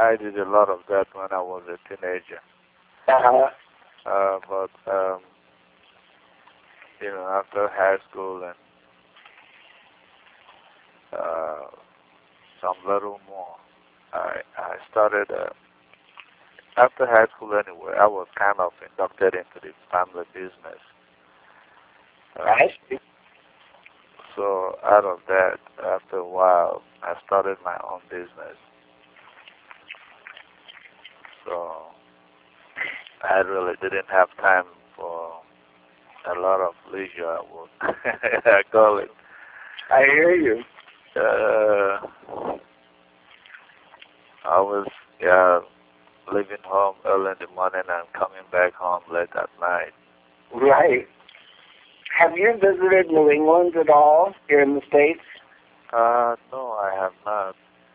I did a lot of that when I was a teenager. Uh-huh. But after high school and uh, some little more, I started. After high school, anyway, I was kind of inducted into the family business. Right. So out of that, after a while, I started my own business. So I really didn't have time for a lot of leisure at work. I call it. I hear you. I was leaving home early in the morning and coming back home late at night. Right. Have you visited New England at all here in the States? No, I have not.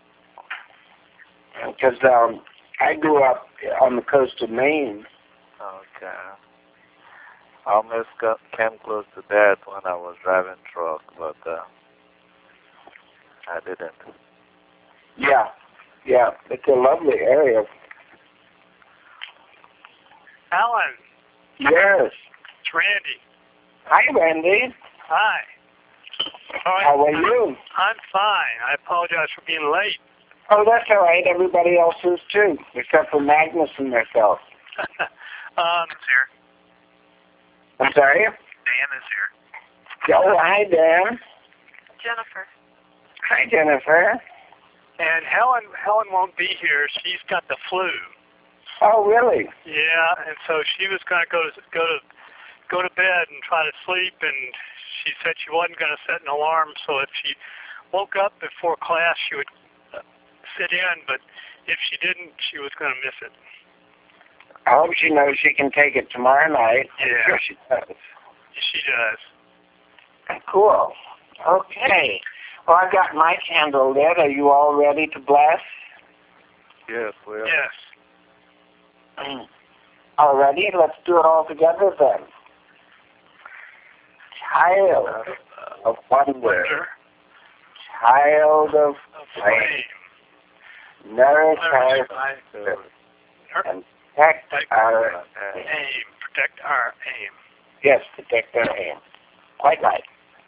Because I grew up on the coast of Maine. Okay. I almost came close to that when I was driving truck, but I didn't. Yeah. Yeah. It's a lovely area. Alan, Yes. it's Randy. Hi, Randy. Hi. How are you? I'm fine. I apologize for being late. Oh, that's all right. Everybody else is too, except for Magnus and myself. It's here. I'm sorry? Dan is here. Oh, hi, Dan. Jennifer. Hi, Jennifer. And Helen won't be here. She's got the flu. Oh, really? Yeah, and so she was going to go to bed and try to sleep, and she said she wasn't going to set an alarm, so if she woke up before class, she would sit in, but if she didn't, she was going to miss it. I hope she knows she can take it tomorrow night. I'm Yeah. sure she does. She does. Cool. Okay. Well, I've got my candle lit. Are you all ready to bless? Yes, we are. Yes. All ready? Let's do it all together then. Child of wonder, child of flame, nourish our spirit and protect our aim. Protect our aim. Yes, protect our aim. Quite right.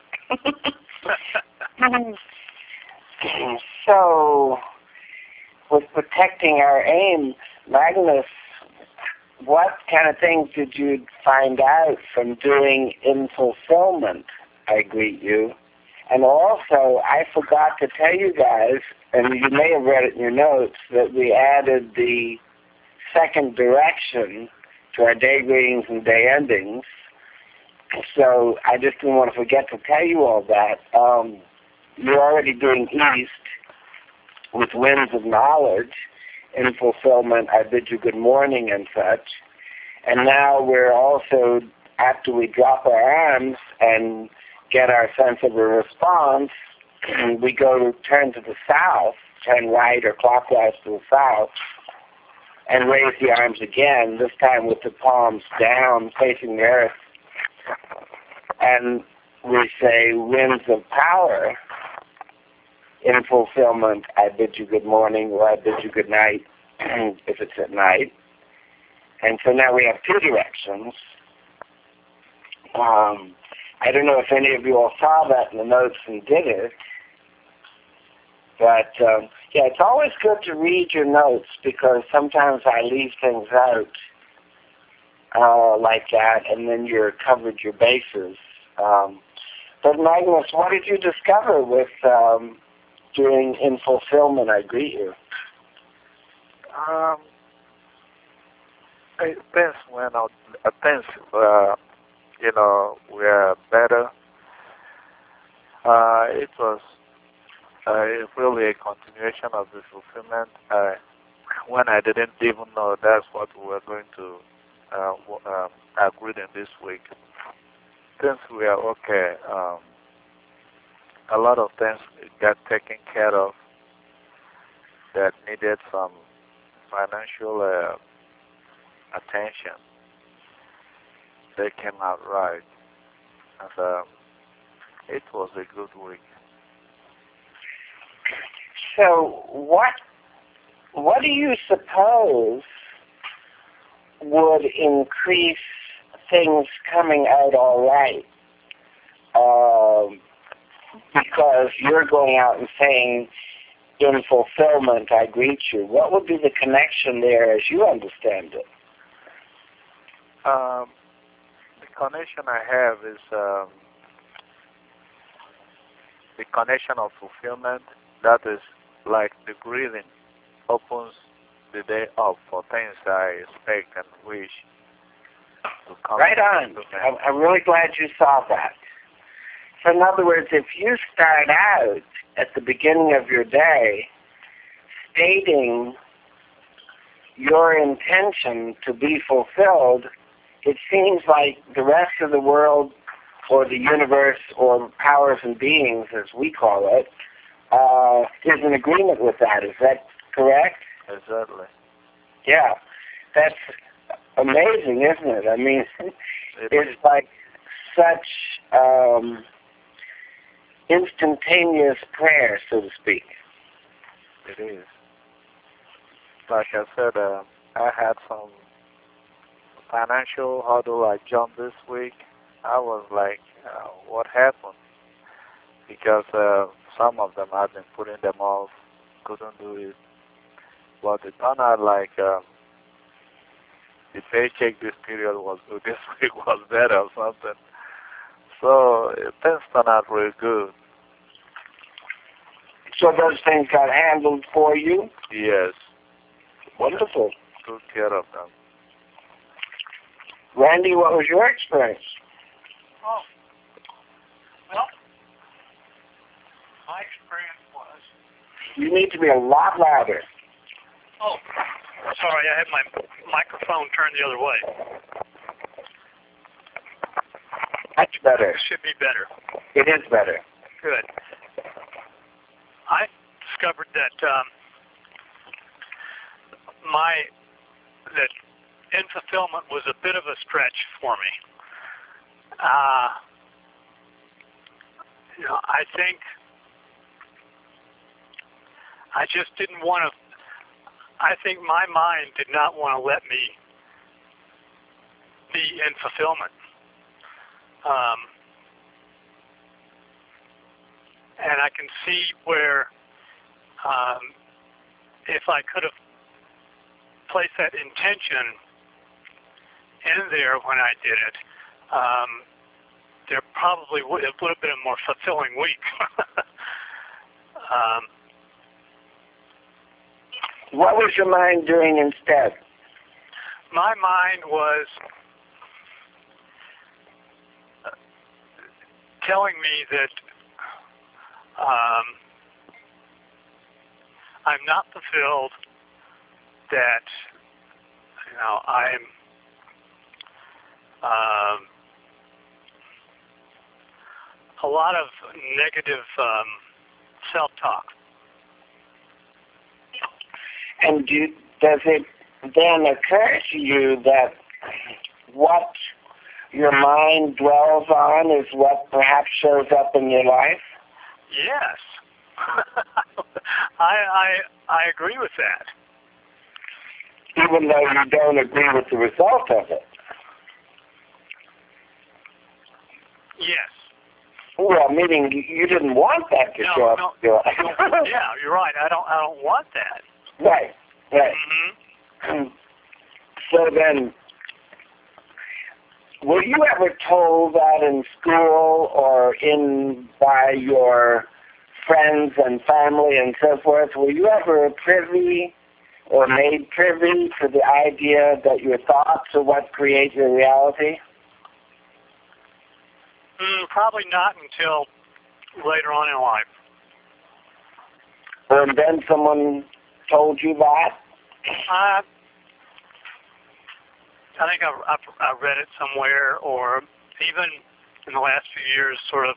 So, with protecting our aim, Magnus, what kind of things did you find out from doing In Fulfillment, I Greet You? And also, I forgot to tell you guys, and you may have read it in your notes, that we added the second direction to our day greetings and day endings. So I just didn't want to forget to tell you all that. You're already doing East with Winds of Knowledge. In Fulfillment, I bid you good morning and such. And now we're also, after we drop our arms and get our sense of a response, we go to turn to the south, turn right or clockwise to the south, and raise the arms again, this time with the palms down, facing the earth. And we say, winds of power. In Fulfillment, I bid you good morning, or I bid you good night, if it's at night. And so now we have two directions. I don't know if any of you all saw that in the notes and did it, but yeah, it's always good to read your notes because sometimes I leave things out like that, and then you're covered your bases. But Magnus, what did you discover with doing In Fulfillment, I Greet You? Things went out. Things, were better. It was really a continuation of the fulfillment. When I didn't even know that's what we were going to agree in this week. Things were okay. A lot of things got taken care of that needed some financial attention. They came out right, and it was a good week. So what what do you suppose would increase things coming out all right? Because you're going out and saying, in fulfillment, I greet you. What would be the connection there as you understand it? The connection I have is the connection of fulfillment. That is like the greeting opens the day up for things I expect and wish to come. Right on. I'm really glad you saw that. So in other words, if you start out at the beginning of your day stating your intention to be fulfilled, it seems like the rest of the world or the universe or powers and beings, as we call it, is in agreement with that. Is that correct? Exactly. Yeah. That's amazing, isn't it? I mean, it's like such instantaneous prayer, so to speak. It is. Like I said, I had some financial hurdle I jumped this week. I was like, what happened? Because some of them I've been putting them off, couldn't do it. But it turned out like the paycheck this period was good. This week was better or something. So things turned out really good. So those things got handled for you? Yes. Wonderful. Took care of them. Randy, what was your experience? Oh, well, my experience was... You need to be a lot louder. Oh, sorry, I had my microphone turned the other way. Much better. Should be better. It is better. Good. I discovered that that in fulfillment was a bit of a stretch for me. I think I just didn't want to. I think my mind did not want to let me be in fulfillment. And I can see where if I could have placed that intention in there when I did it, there probably would have been a more fulfilling week. What was your mind doing instead? My mind was telling me that I'm not fulfilled, that I'm a lot of negative self-talk. And does it then occur to you that what your mind dwells on is what perhaps shows up in your life? Yes. I agree with that. Even though you don't agree with the result of it? Yes. Well, meaning you didn't want that to show up in your life. Yeah, you're right. I don't want that. Right. Mm-hmm. So then, were you ever told that in school or by your friends and family and so forth? Were you ever privy or made privy to the idea that your thoughts are what create your reality? Probably not until later on in life. And then someone told you that? I think I read it somewhere, or even in the last few years, sort of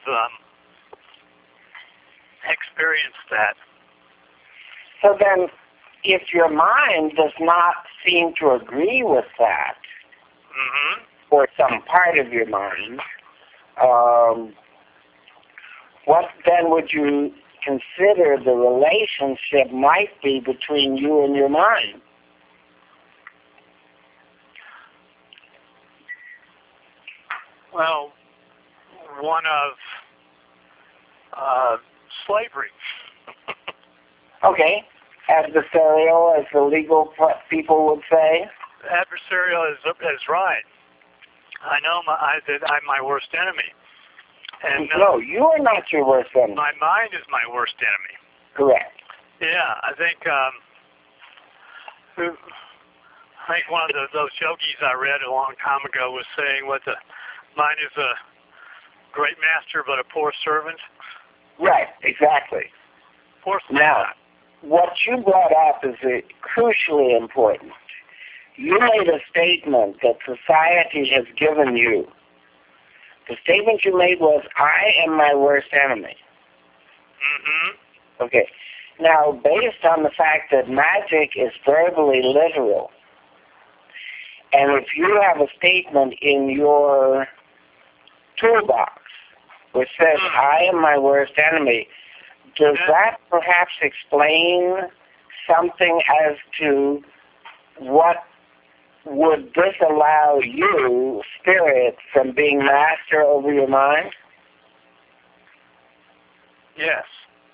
experienced that. So then, if your mind does not seem to agree with that, or some part of your mind, what then would you consider the relationship might be between you and your mind? Well, one of slavery. Okay. Adversarial, as the legal people would say. Adversarial is right. I know that I'm my worst enemy. And no, you are not your worst enemy. My mind is my worst enemy. Correct. Yeah, I think one of those yogis I read a long time ago was saying what the mind is a great master but a poor servant. Right, exactly. Poor servant. Now, what you brought up is crucially important. You made a statement that society has given you. The statement you made was, I am my worst enemy. Mm-hmm. Okay. Now, based on the fact that magic is verbally literal, and if you have a statement in your toolbox which says, I am my worst enemy, does that perhaps explain something as to what would disallow you, spirit, from being master over your mind? Yes.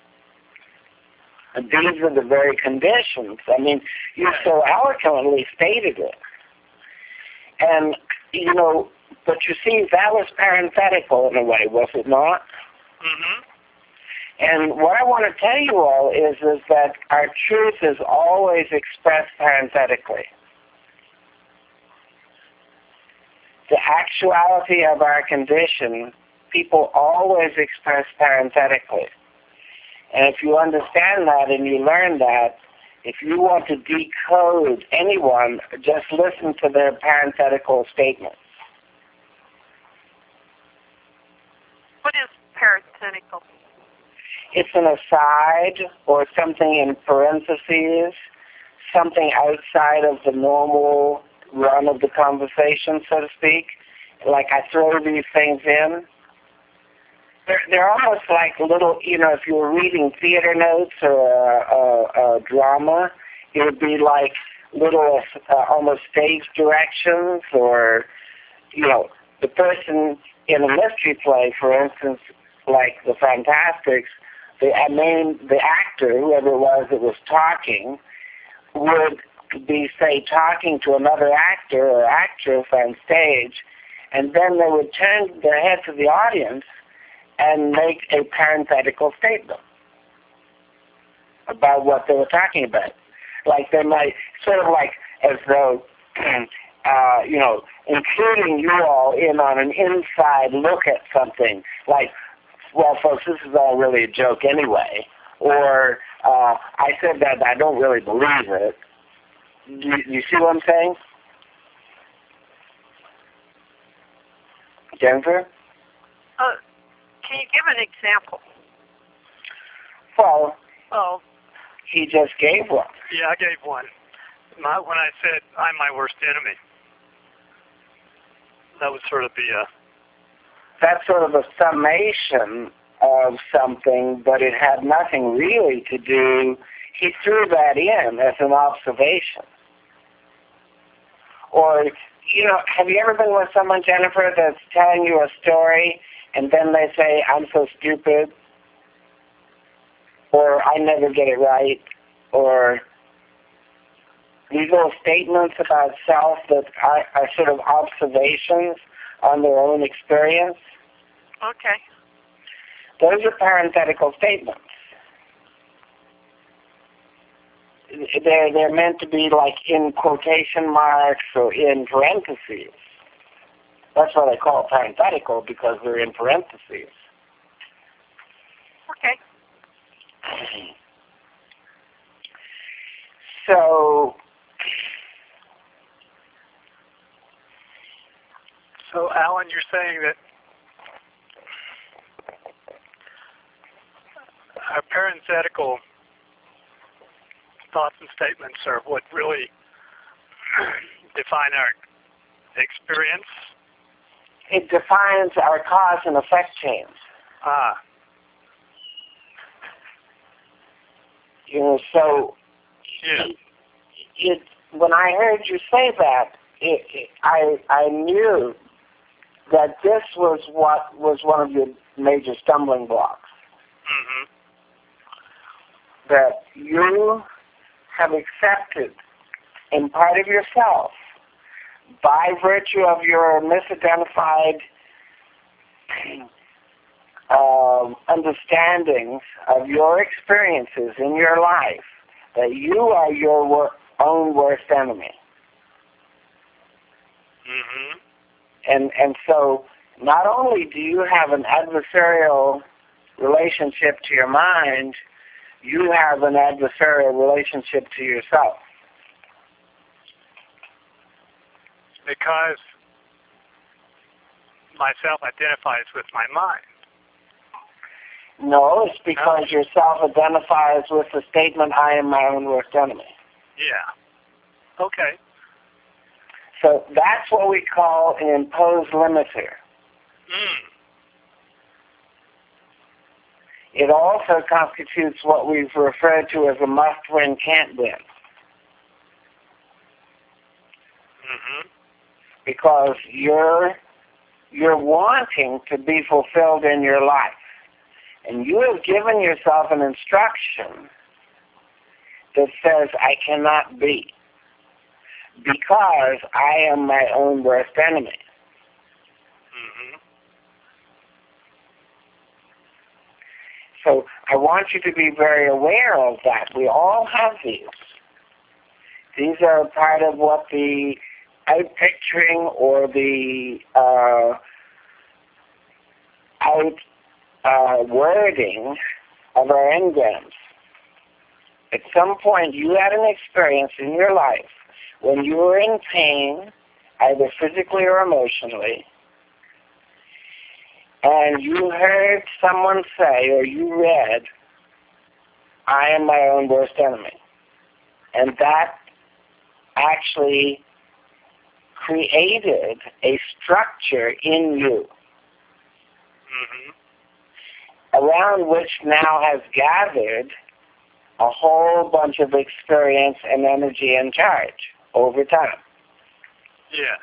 And these are the very conditions. I mean, you so eloquently stated it. And, you know, but you see, that was parenthetical in a way, was it not? Mm-hmm. And what I want to tell you all is that our truth is always expressed parenthetically. The actuality of our condition, people always express parenthetically. And if you understand that and you learn that, if you want to decode anyone, just listen to their parenthetical statements. What is parenthetical? It's an aside or something in parentheses, something outside of the normal run of the conversation, so to speak. Like I throw these things in. They're almost like little, you know, if you were reading theater notes or a drama, it would be like little almost stage directions, or, you know, the person in a mystery play, for instance, like the Fantastics, the actor, whoever it was that was talking, would be, say, talking to another actor or actress on stage, and then they would turn their head to the audience and make a parenthetical statement about what they were talking about. Like they might, sort of like as though, you know, including you all in on an inside look at something, like, well, folks, this is all really a joke anyway, or I said that, I don't really believe it. You see what I'm saying? Jennifer? Can you give an example? Well, he just gave one. Yeah, I gave one. When I said, I'm my worst enemy. That would sort of be a... That's sort of a summation of something, but it had nothing really to do... He threw that in as an observation. Or, you know, have you ever been with someone, Jennifer, that's telling you a story, and then they say, I'm so stupid, or I never get it right, or these little statements about self that are sort of observations on their own experience? Okay. Those are parenthetical statements. They're meant to be like in quotation marks or in parentheses. That's why they call it parenthetical, because they're in parentheses. Okay. So Alan, you're saying that our parenthetical thoughts and statements are what really define our experience? It defines our cause and effect chains. So when I heard you say that, I knew that this was what was one of your major stumbling blocks. Mm-hmm. That you have accepted in part of yourself, by virtue of your misidentified understandings of your experiences in your life, that you are your own worst enemy. Mm-hmm. And so not only do you have an adversarial relationship to your mind, you have an adversarial relationship to yourself. Because myself identifies with my mind. No, it's because yourself identifies with the statement, I am my own worst enemy. Yeah. Okay. So that's what we call an imposed limiter. Mm. It also constitutes what we've referred to as a must-win, can't-win. Mm-hmm. Because you're wanting to be fulfilled in your life. And you have given yourself an instruction that says, I cannot be, because I am my own worst enemy. Mm-hmm. So I want you to be very aware of that. We all have these. These are part of what the out-picturing or the wording of our engrams. At some point, you had an experience in your life when you were in pain, either physically or emotionally, and you heard someone say, or you read, I am my own worst enemy. And that actually created a structure in you, Mm-hmm. around which now has gathered a whole bunch of experience and energy and charge over time. Yes.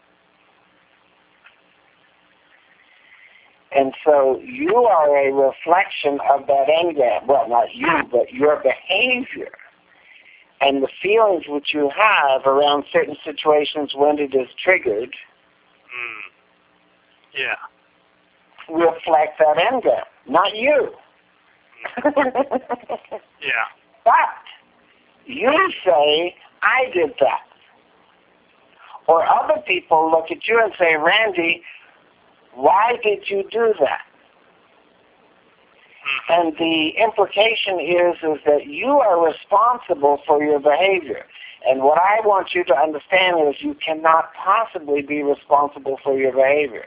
And so you are a reflection of that engram. Well, not you, but your behavior and the feelings which you have around certain situations when it is triggered Yeah. reflect that engram, not you. Yeah. But you say, I did that. Or other people look at you and say, Randy, why did you do that? And the implication is that you are responsible for your behavior. And what I want you to understand is you cannot possibly be responsible for your behavior.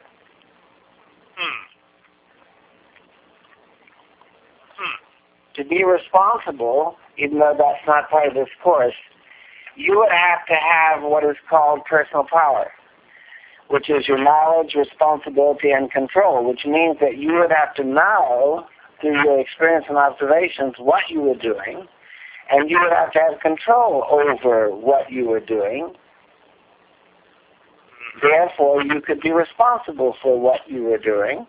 To be responsible, even though that's not part of this course, you would have to have what is called personal power, which is your knowledge, responsibility, and control, which means that you would have to know, through your experience and observations, what you were doing, and you would have to have control over what you were doing. Therefore, you could be responsible for what you were doing.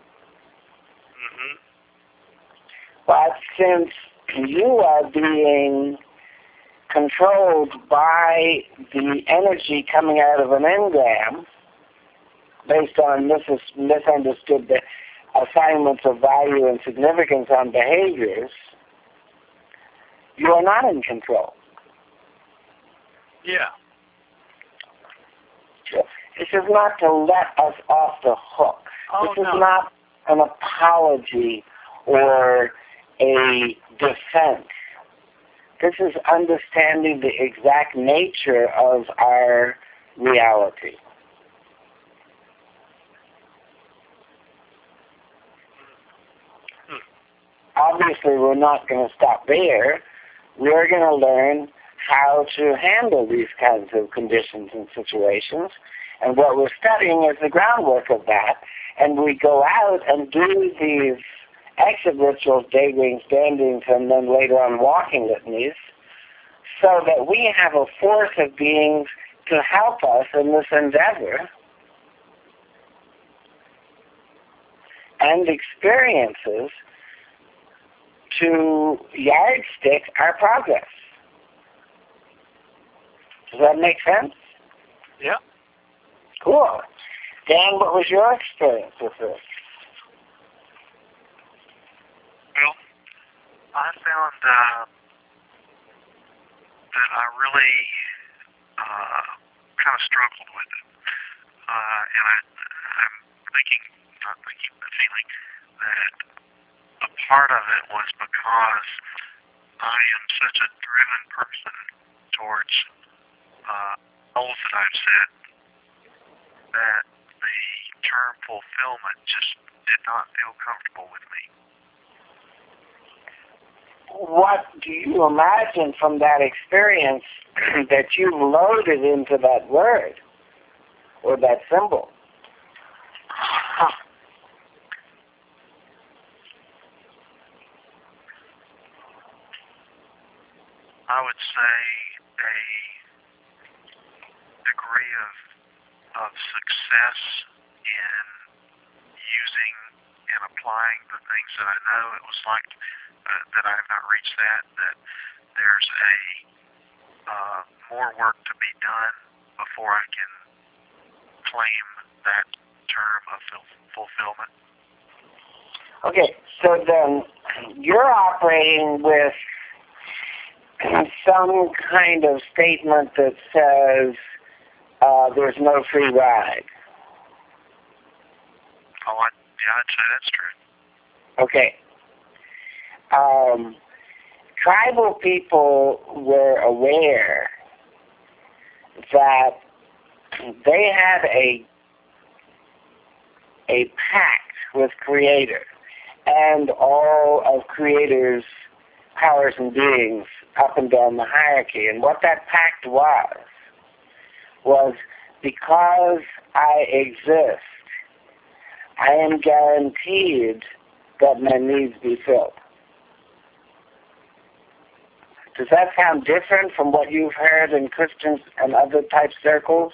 But since you are being controlled by the energy coming out of an engram, based on misunderstood assignments of value and significance on behaviors, you are not in control. Yeah. This is not to let us off the hook. This is not an apology or a defense. This is understanding the exact nature of our reality. Obviously, we're not going to stop there. We're going to learn how to handle these kinds of conditions and situations. And what we're studying is the groundwork of that. And we go out and do these exit rituals, daydreams, standings, and then later on walking litanies, so that we have a force of beings to help us in this endeavor, and experiences to yardstick our progress. Does that make sense? Yeah. Cool. Dan, what was your experience with this? Well, I found that I really kind of struggled with it. And I'm not thinking, but feeling that a part of it was because I am such a driven person towards goals that I've set, that the term fulfillment just did not feel comfortable with me. What do you imagine from that experience that you loaded into that word or that symbol? I would say a degree of success in using and applying the things that I know. It was like that I have not reached that there's more work to be done before I can claim that term of fulfillment. Okay, so then you're operating with some kind of statement that says there's no free ride. Oh, I'd say that's true. Okay. Tribal people were aware that they had a pact with Creator and all of Creator's powers and beings up and down the hierarchy. And what that pact was because I exist, I am guaranteed that my needs be filled. Does that sound different from what you've heard in Christian and other type circles?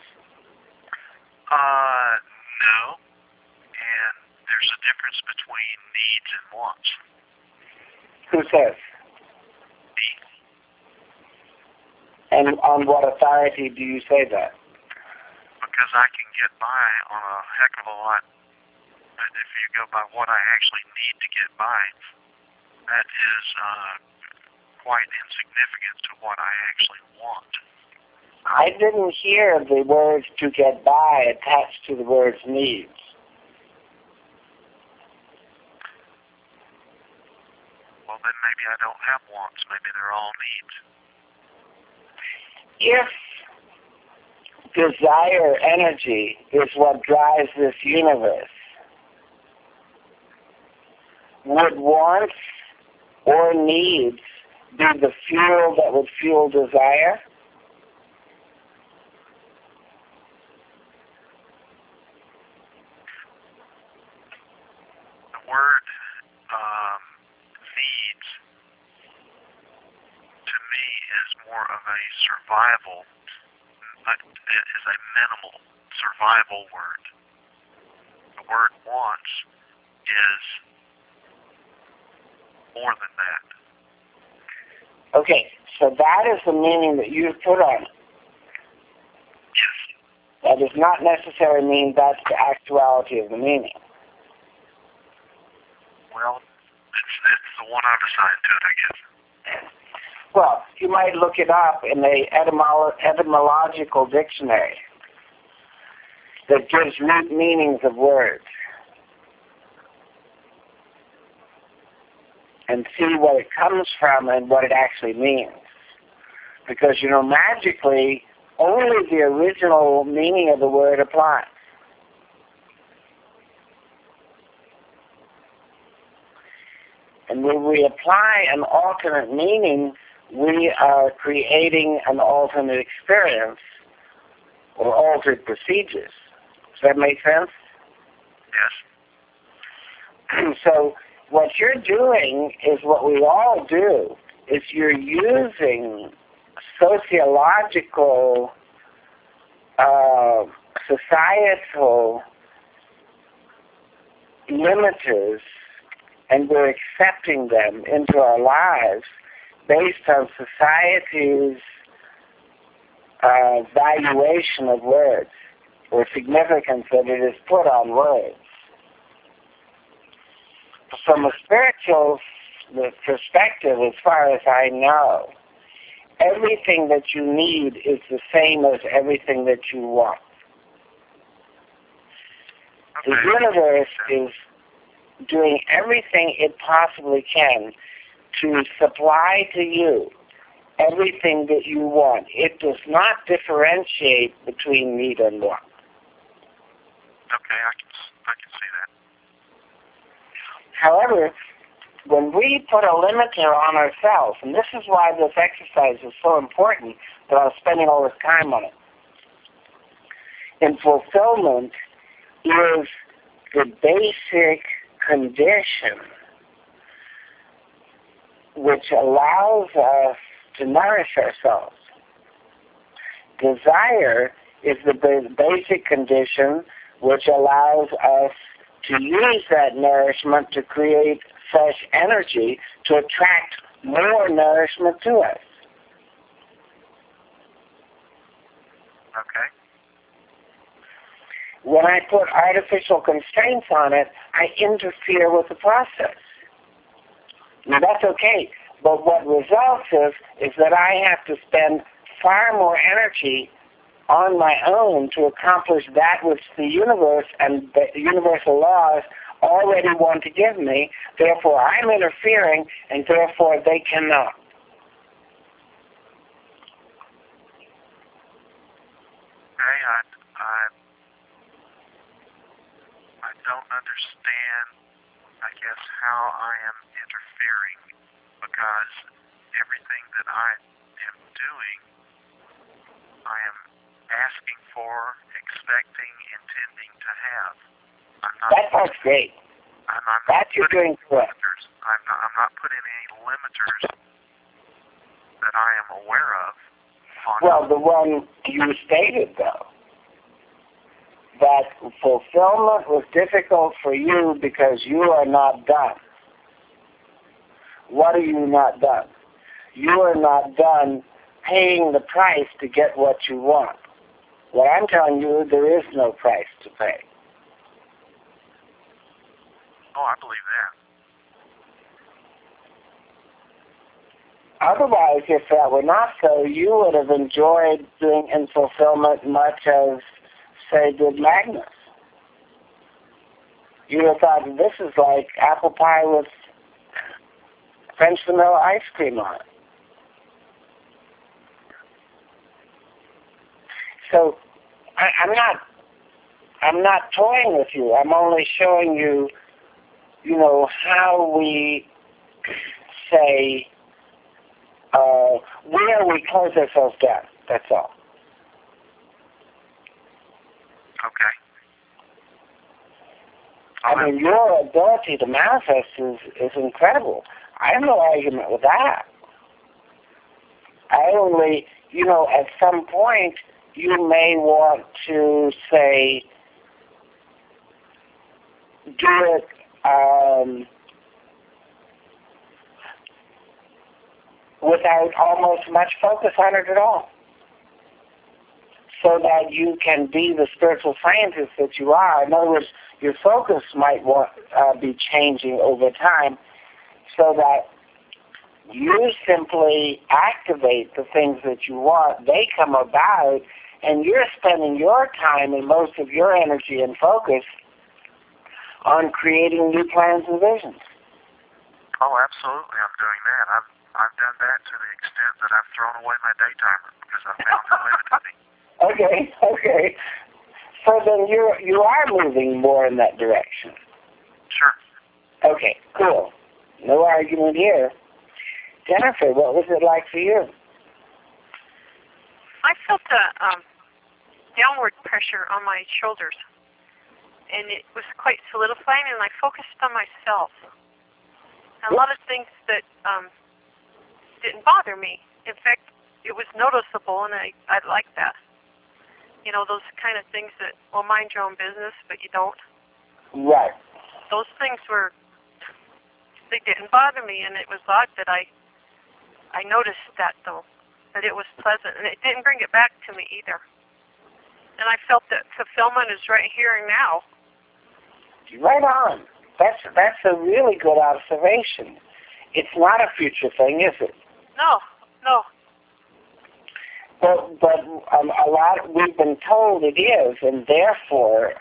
No. And there's a difference between needs and wants. Who says? Me. And on what authority do you say that? Because I can get by on a heck of a lot. But if you go by what I actually need to get by, that is quite insignificant to what I actually want. I didn't hear the words "to get by" attached to the words "needs." Well, then maybe I don't have wants. Maybe they're all needs. If desire energy is what drives this universe, would wants or needs be the fuel that would fuel desire? The word needs, to me, is more of a survival, is a minimal survival word. The word wants is more than that. Okay, so that is the meaning that you've put on it. Yes. That does not necessarily mean that's the actuality of the meaning. Well, it's the one I've assigned to it, I guess. Well, you might look it up in the etymological dictionary that gives root meanings of words and see what it comes from and what it actually means. Because, magically, only the original meaning of the word applies. And when we apply an alternate meaning, we are creating an alternate experience or altered procedures. Does that make sense? Yes. So what you're doing is what we all do, is you're using sociological, societal limiters, and we're accepting them into our lives based on society's valuation of words or significance that it is put on words. From a spiritual perspective, as far as I know, everything that you need is the same as everything that you want. Okay. The universe is doing everything it possibly can to supply to you everything that you want. It does not differentiate between need and want. Okay, I can see that. However, when we put a limiter on ourselves, and this is why this exercise is so important that I'm spending all this time on it, and fulfillment is the basic condition which allows us to nourish ourselves. Desire is the basic condition which allows us to use that nourishment to create fresh energy to attract more nourishment to us. Okay. When I put artificial constraints on it, I interfere with the process. Now that's okay, but what results is that I have to spend far more energy on my own to accomplish that which the universe and the universal laws already want to give me. Therefore, I'm interfering, and therefore they cannot. Okay, I don't understand, I guess, how I am interfering, because everything that I am doing, I am asking for, expecting, intending to have. That part's great. I'm not That you're doing correct. limiters. I'm not putting any limiters that I am aware of on. Well, the one you stated, though, that fulfillment was difficult for you because you are not done. What are you not done? You are not done paying the price to get what you want. What I'm telling you, there is no price to pay. Oh, I believe that. Otherwise, if that were not so, you would have enjoyed doing in fulfillment much as, say, did Magnus. You would have thought, this is like apple pie with French vanilla ice cream on it. So, I'm not toying with you. I'm only showing you, how we say, where we close ourselves down. That's all. Okay. I mean, your ability to manifest is incredible. I have no argument with that. I only, at some point, you may want to say, do it without almost much focus on it at all, so that you can be the spiritual scientist that you are. In other words, your focus might be changing over time, so that you simply activate the things that you want. They come about, and you're spending your time and most of your energy and focus on creating new plans and visions. Oh, absolutely, I'm doing that. I've done that to the extent that I've thrown away my day timer because I found it limited me. Okay. So then you are moving more in that direction. Sure. Okay, cool. No argument here. Jennifer, what was it like for you? I felt a downward pressure on my shoulders, and it was quite solidifying, and I focused on myself. a lot of things that didn't bother me. In fact, it was noticeable, and I liked that. You know, those kind of things that, well, mind your own business, but you don't. Right. Those things they didn't bother me, and it was odd that I noticed that, though, that it was pleasant, and it didn't bring it back to me either. And I felt that fulfillment is right here and now. Right on. That's a really good observation. It's not a future thing, is it? No. But a lot, we've been told it is, and therefore,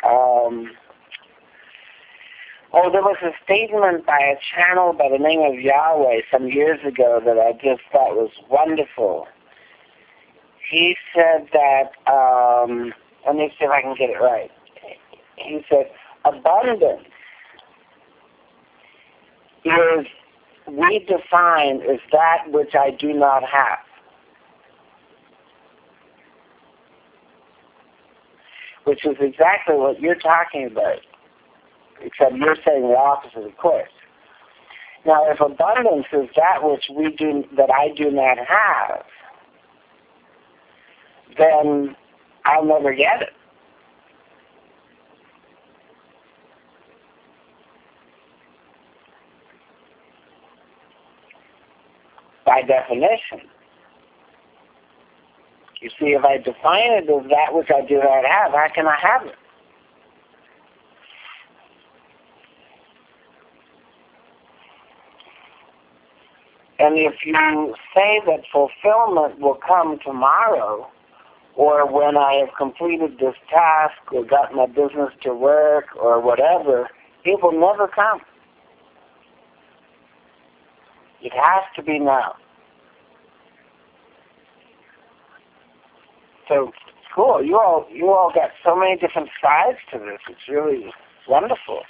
there was a statement by a channel by the name of Yahweh some years ago that I just thought was wonderful. He said that, let me see if I can get it right. He said, abundance is, we define as that which I do not have. Which is exactly what you're talking about, except you're saying the opposite, of course. Now, if abundance is that which that I do not have, then I'll never get it. By definition. You see, if I define it as that which I do not have, how can I have it? And if you say that fulfillment will come tomorrow, or when I have completed this task, or got my business to work, or whatever, it will never come. It has to be now. So, cool. You all got so many different sides to this. It's really wonderful.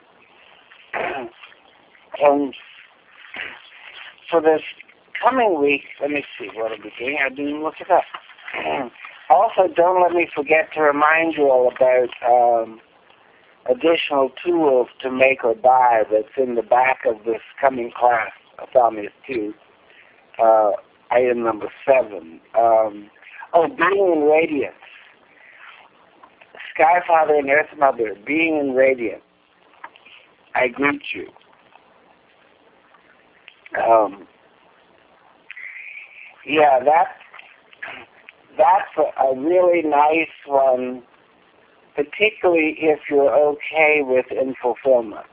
And for this coming week, let me see what I'll be doing. I didn't look it up. Also, don't let me forget to remind you all about additional tools to make or buy that's in the back of this coming class, Asami's 2, item number 7. Being in radiance. Sky Father and Earth Mother, being in radiance. I greet you. That's a really nice one, particularly if you're okay with in-fulfillment.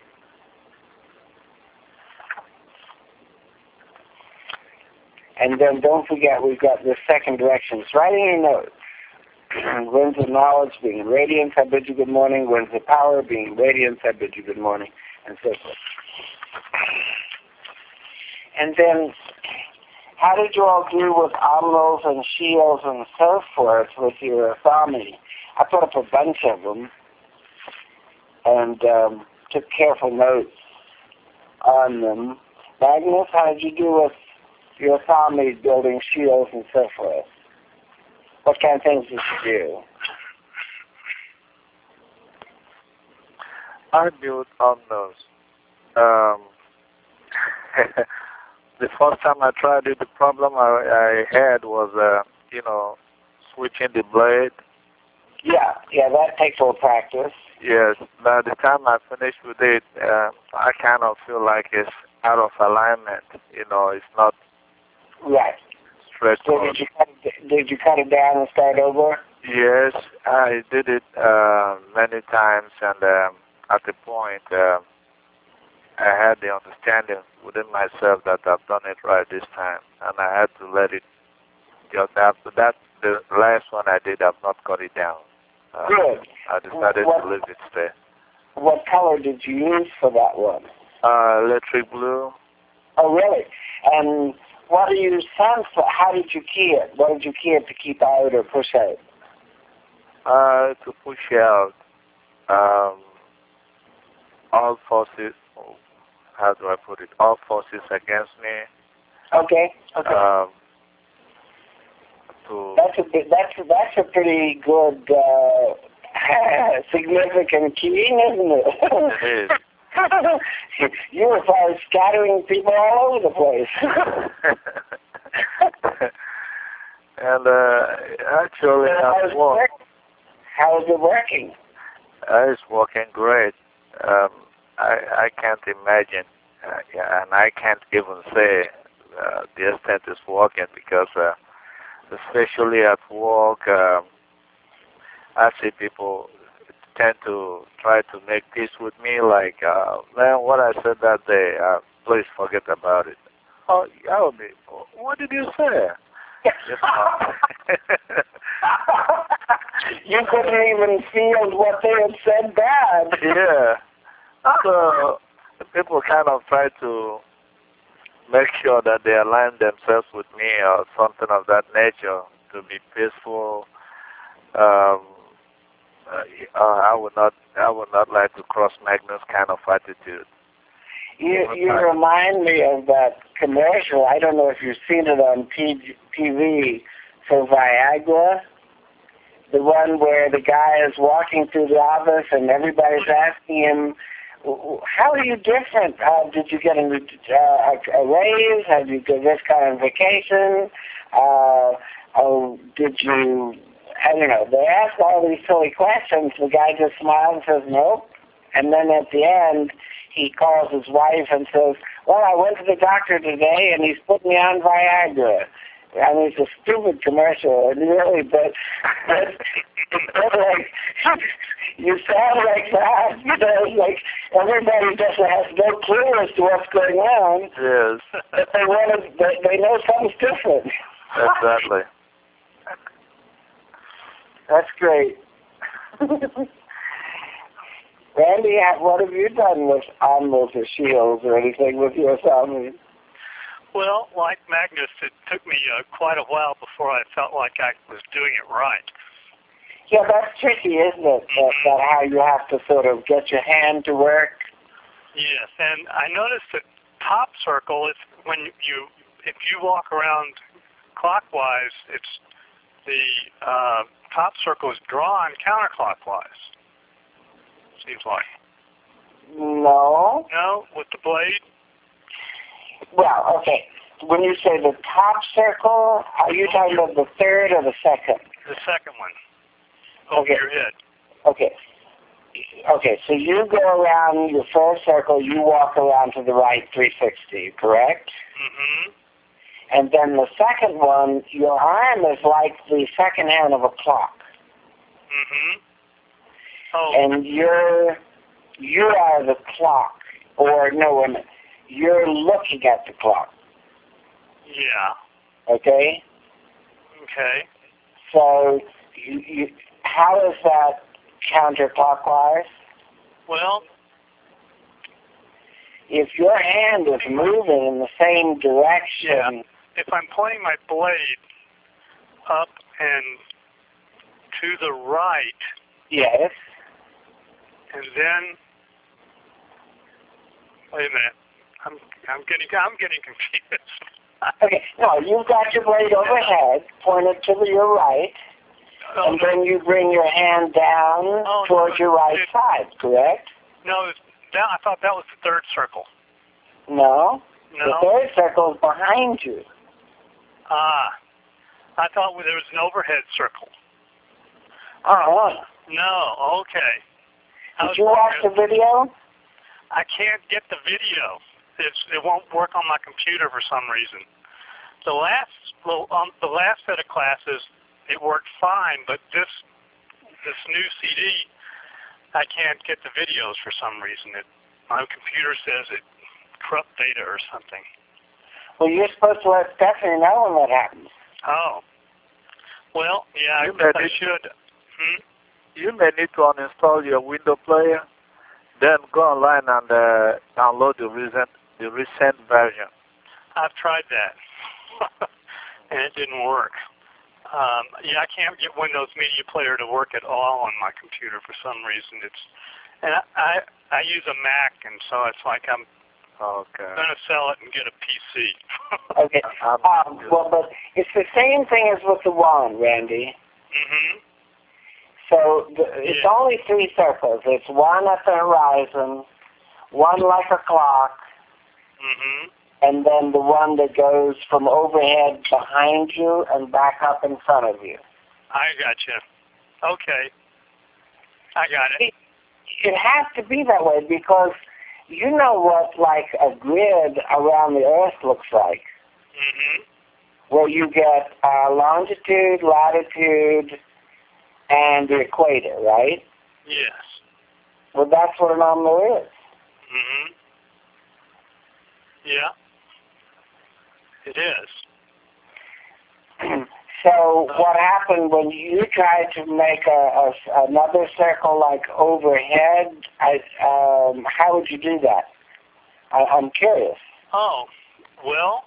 And then don't forget, we've got the second direction. It's right in your notes. Winds of knowledge, being in radiance, I bid you good morning. Winds of power, being in radiance, I bid you good morning, and so forth. And then, how did you all do with Amlos and Shields and so forth with your Asami? I put up a bunch of them and took careful notes on them. Magnus, how did you do with your Asami building shields and so forth? What kind of things did you do? I built on those. The first time I tried it, the problem I had was, switching the blade. Yeah, that takes a little practice. Yes, by the time I finished with it, I kind of feel like it's out of alignment. It's not right. Straightforward. So did you cut it down and start over? Yes, I did it many times, and at the point, I had the understanding within myself that I've done it right this time, and I had to let it. Just after that, the last one I did, I've not cut it down. Good. I decided to leave it stay. What color did you use for that one? Electric blue. Oh, really? And what do you sense? How did you key it? What did you key it to keep out or push out? To push out all forces. How do I put it? All forces against me. Okay. That's a pretty good significant keying, isn't it? It is. You were probably scattering people all over the place. And actually, at work, how is it working? it's working great. I can't imagine, yeah, and I can't even say the extent it's working because, especially at work, I see people tend to try to make peace with me, like, man, what I said that day, please forget about it. Oh, I will be, what did you say? You know? You couldn't even feel what they had said bad. Yeah. So people kind of try to make sure that they align themselves with me or something of that nature to be peaceful. I would not like to cross Magnus kind of attitude. You remind me of that commercial. I don't know if you've seen it on TV for Viagra. The one where the guy is walking through the office and everybody's asking him, how are you different? Did you get a raise? Have you got this kind of vacation? Did you, I don't know. They ask all these silly questions. The guy just smiles and says, nope. And then at the end, he calls his wife and says, well, I went to the doctor today and he's put me on Viagra. I mean, it's a stupid commercial, really, but like, you sound like that, you know, like everybody just has no clue as to what's going on. Yes. But they know something's different. Exactly. That's great. Randy, what have you done with animals or shields or anything with your family? Well, like Magnus, it took me quite a while before I felt like I was doing it right. Yeah, that's tricky, isn't it? That how you have to sort of get your hand to work. Yes, and I noticed that top circle is when if you walk around clockwise, it's the top circle is drawn counterclockwise. Seems like. No. No, with the blade. Well, okay. When you say the top circle, are you talking about the third or the second? The second one. Over your head. Okay. Okay, so you go around your first circle, you walk around to the right 360, correct? Mm-hmm. And then the second one, your arm is like the second hand of a clock. Mm-hmm. Oh. And you are the clock. Or, no, wait a minute. You're looking at the clock. Yeah. Okay? Okay. So, how is that counterclockwise? Well, if your hand is moving in the same direction... Yeah. If I'm pointing my blade up and to the right... Yes. And then... Wait a minute. I'm getting confused. Okay, no, you've got your blade overhead, pointed to your right, and then you bring your hand down towards your right side, correct? No, I thought that was the third circle. No. No. The third circle is behind you. I thought there was an overhead circle. No, okay. Did you watch the video? I can't get the video. It won't work on my computer for some reason. The last set of classes, it worked fine, but this new CD, I can't get the videos for some reason. My computer says it corrupt data or something. Well, you're supposed to let Stephanie know when that happens. Oh. Well, yeah, I should. You may need to uninstall your window player, then go online and download the recent version. I've tried that, and it didn't work. Yeah, I can't get Windows Media Player to work at all on my computer for some reason. I use a Mac, and so it's like I'm going to sell it and get a PC. Okay. Well, but it's the same thing as with the wand, Randy. Mm-hmm. So it's only three circles. It's one at the horizon, one like a clock, Mhm. and then the one that goes from overhead behind you and back up in front of you. I gotcha. Okay. I got it. It has to be that way because you know what like a grid around the Earth looks like, Mhm. where you get longitude, latitude, and the equator, right? Yes. Well, that's what an omelet is. Mhm. Yeah. It is. So what happened when you tried to make another circle like overhead? How would you do that? I'm curious. Oh, well.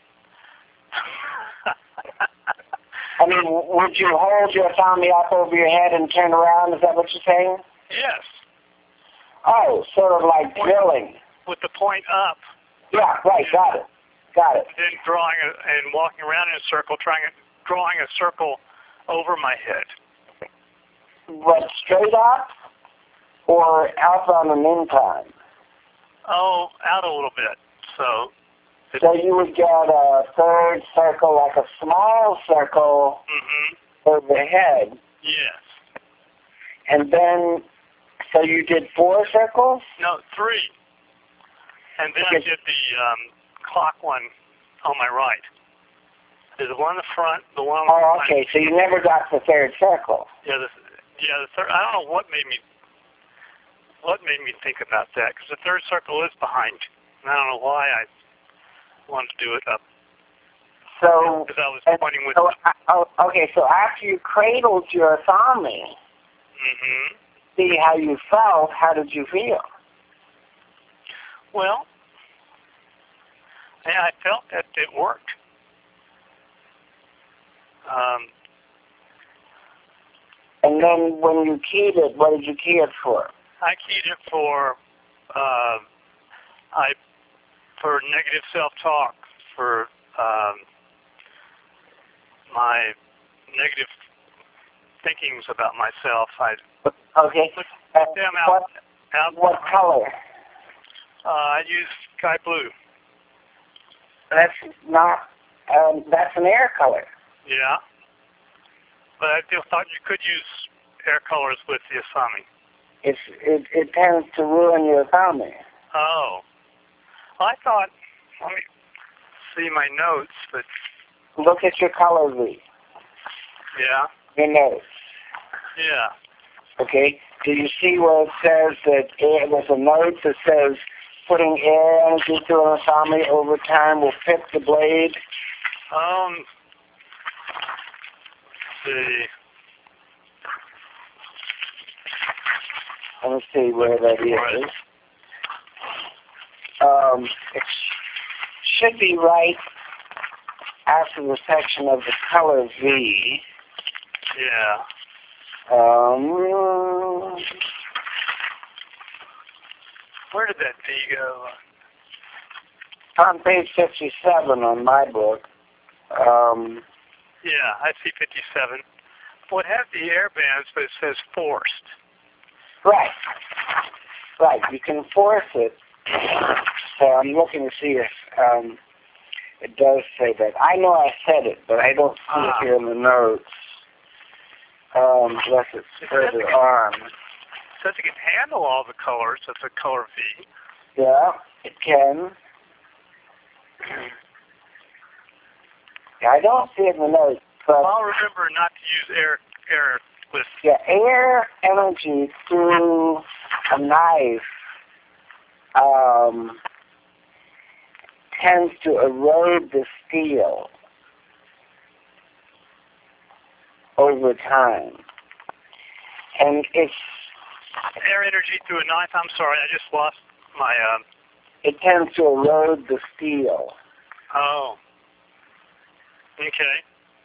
I mean, would you hold your thumb up over your head and turn around? Is that what you're saying? Yes. Oh, sort of like drilling. With the point up. Yeah, right. Got it. Got it. Then drawing and walking around in a circle, drawing a circle over my head. But straight up or out on an incline? Oh, out a little bit. So you would get a third circle, like a small circle overhead. Yes. And then, so you did 4 circles? No, 3. And then I did the clock one on my right. There's the one in the front, the one on the Oh, okay. So you never got the third circle. Yeah, the third. I don't know what made me think about that, because the third circle is behind. And I don't know why I wanted to do it up. So, because I was pointing with. Okay. So after you cradled your thumb, see how you felt. How did you feel? Well, yeah, I felt that it worked. And then when you keyed it, what did you key it for? I keyed it for negative self-talk, for my negative thinkings about myself. Okay. What color? I use sky blue. That's not. That's an air color. Yeah. But I still thought you could use air colors with the Asami. It tends to ruin your Asami. Oh. Well, I thought, let me see my notes, but... Look at your color V. Yeah. Your notes. Yeah. Okay. Do you see where it says that there's a note that says putting air energy to an Asami over time will pip the blade? Let's see. Let me see where that is. It should be right after the section of the color V. Yeah. Where did that V go? On page 57 on my book. Yeah, I see 57. Well, it has the air bands, but it says forced. Right. Right. You can force it. So I'm looking to see if it does say that. I know I said it, but I don't see it here in the notes. Unless it's further on. It says it can handle all the colors of the color V. Yeah, it can. I don't see it in the notes. But I'll remember not to use air with... Yeah, air energy through a knife tends to erode the steel over time. And it's... Air energy through a knife? I'm sorry, I just lost my... It tends to erode the steel. Oh. Okay.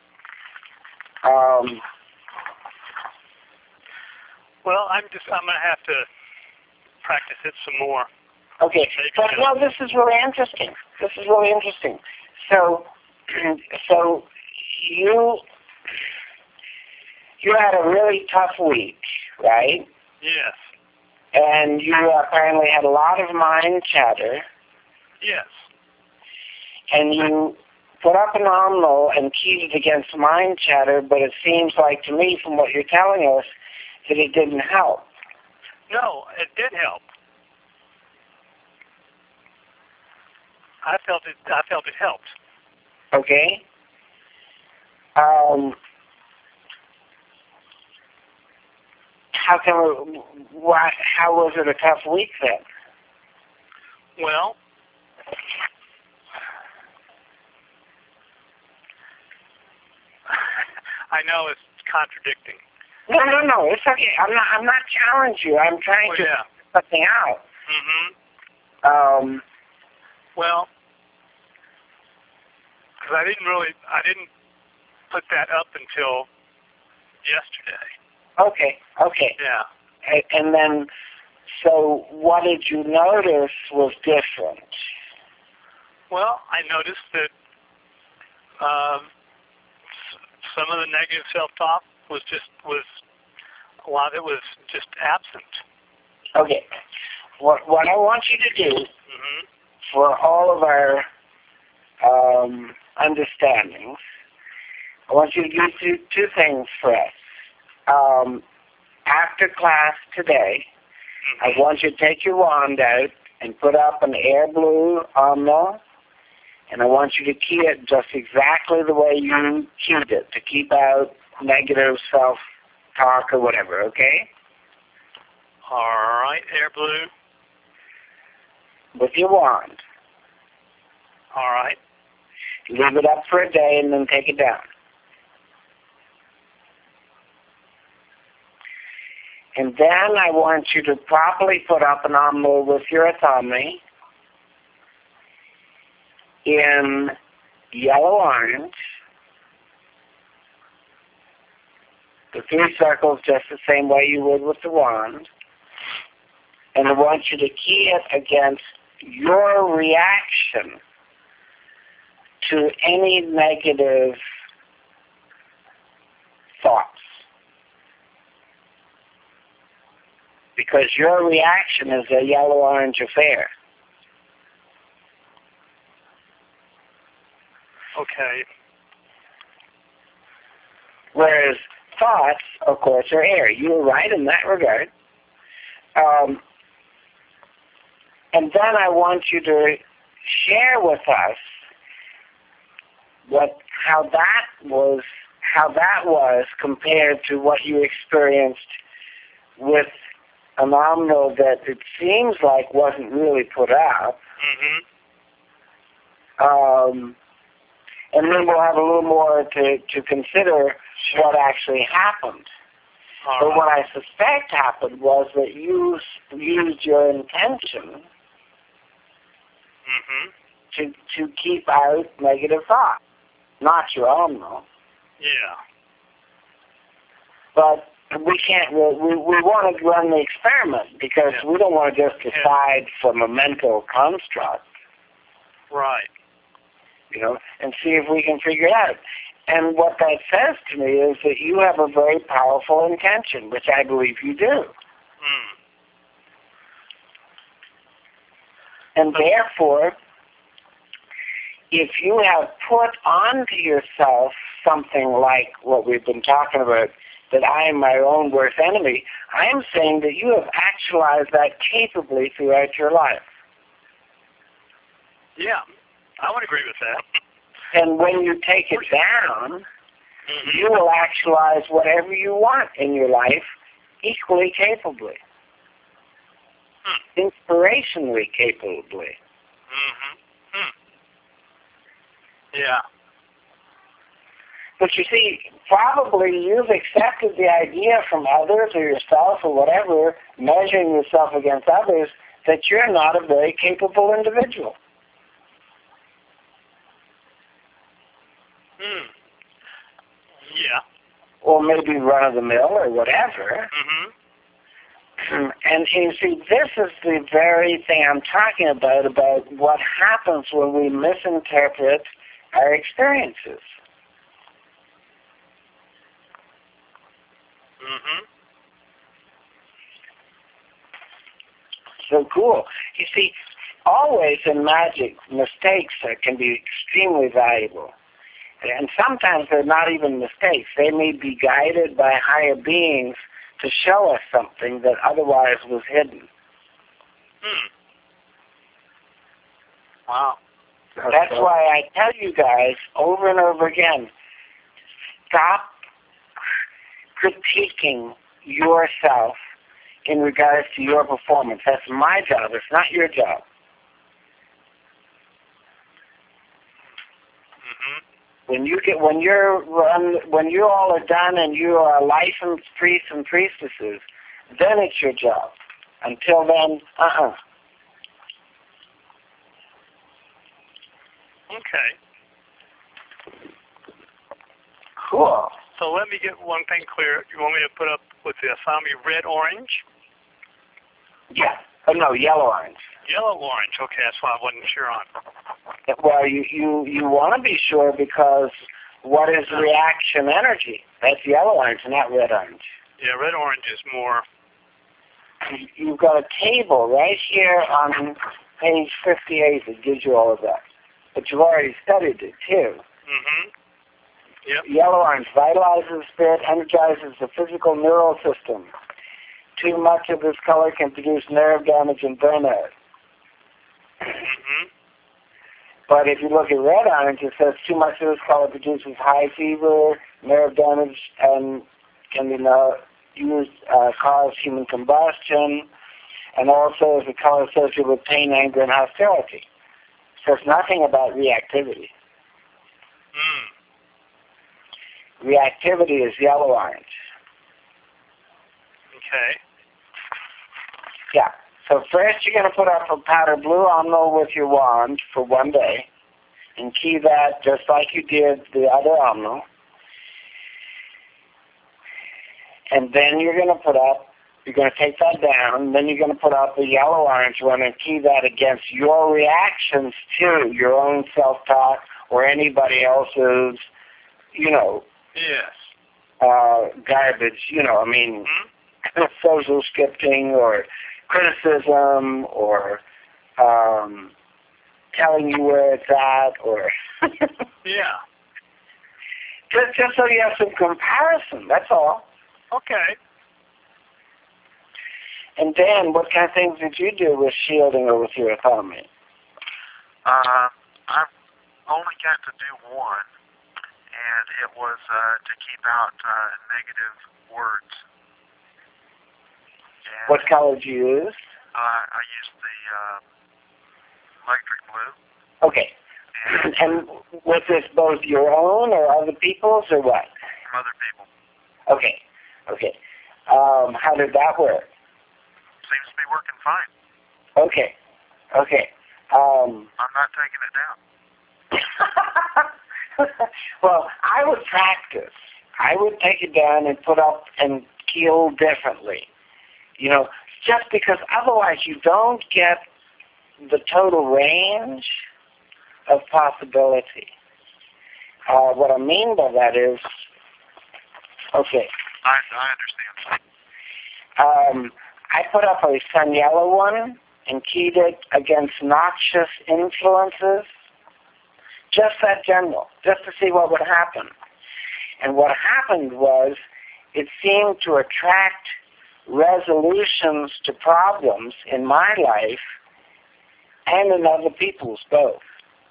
Well, I'm going to have to practice it some more. Okay. But no, this is really interesting. So you had a really tough week, right? Yes. And you apparently had a lot of mind chatter, Yes. and you put up an nominal and keyed it against mind chatter, but it seems like to me, from what you're telling us, that it didn't help. No, it did help. I felt it helped. Okay? How was it a tough week then? Well, I know it's contradicting. No, it's okay. I'm not challenging you. I'm trying to Yeah. figure something out. Mhm. Well, because I didn't put that up until yesterday. Okay. Yeah. And then, so what did you notice was different? Well, I noticed that some of the negative self-talk was a lot of it was just absent. Okay. What I want you to do Mhm. for all of our understandings, I want you to do two things for us. After class today, I want you to take your wand out and put up an air blue omno, and I want you to key it just exactly the way you keyed it, to keep out negative self-talk or whatever, okay? All right, air blue. With your wand. All right. Leave it up for a day and then take it down. And then I want you to properly put up an omno with your autonomy in yellow-orange, the 3 circles just the same way you would with the wand. And I want you to key it against your reaction to any negative thoughts. Because your reaction is a yellow-orange affair. Okay. Whereas thoughts, of course, are air. You were right in that regard. And then I want you to share with us how that was compared to what you experienced with a nominal that it seems like wasn't really put up. Mhm. And then we'll have a little more to consider what actually happened. All But right. what I suspect happened was that you used your intention Mhm. to keep out negative thoughts, not your own, though. Yeah. But we can't. We want to run the experiment because we don't want to just decide from a mental construct, Right. and see if we can figure it out. And what that says to me is that you have a very powerful intention, which I believe you do. Mm. And therefore, if you have put onto yourself something like what we've been talking about, that I am my own worst enemy, I am saying that you have actualized that capably throughout your life. Yeah, I would agree with that. And when you take it down, you will actualize whatever you want in your life equally capably. Inspirationally capably. Yeah. But you see, probably you've accepted the idea from others or yourself or whatever, measuring yourself against others, that you're not a very capable individual. Yeah. Or maybe run-of-the-mill or whatever. And you see, this is the very thing I'm talking about what happens when we misinterpret our experiences. so cool. You see, always in magic, mistakes can be extremely valuable. And sometimes they're not even mistakes. They may be guided by higher beings to show us something that otherwise was hidden. Wow. That's why I tell you guys over and over again, stop critiquing yourself in regards to your performance. That's my job. It's not your job. When you all are done and you are licensed priests and priestesses, then it's your job. Until then, Okay. Cool. So let me get one thing clear. You want me to put up with the Asami red-orange? Yeah. Oh, no, yellow-orange. Yellow-orange. Okay, that's what I wasn't sure on. Well, you want to be sure because what is reaction energy? That's yellow-orange, not red-orange. Yeah, red-orange is more... You've got a table right here on page 58 that gives you all of that. But you've already studied it, too. Yep. Yellow-orange vitalizes spirit, energizes the physical neural system. Too much of this color can produce nerve damage and burnout. But if you look at red-orange, it says too much of this color produces high fever, nerve damage, and can cause human combustion, and also is a color associated with pain, anger, and hostility. So it's nothing about reactivity. Reactivity is yellow-orange. Okay. Yeah. So first you're going to put up a powder blue omno with your wand for 1 day and key that just like you did the other omno. And then you're going to take that down, and then you're going to put up the yellow-orange one and key that against your reactions to your own self-talk or anybody else's, Yes. Garbage, social scripting or criticism or telling you where it's at or... Yeah. Just so you have some comparison, that's all. Okay. And Dan, what kind of things did you do with shielding or with your autonomy? I've only got to do one, and it was to keep out negative words. And What color did you use? I used the electric blue. Okay. And was this both your own or other people's or what? From other people. Okay. How did that work? Seems to be working fine. Okay. I'm not taking it down. Well, I would practice. I would take it down and put up and keel differently. Just because otherwise you don't get the total range of possibility. What I mean by that is, okay. I understand. I put up a sun yellow one and keyed it against noxious influences. Just that general, just to see what would happen. And what happened was it seemed to attract resolutions to problems in my life and in other people's both.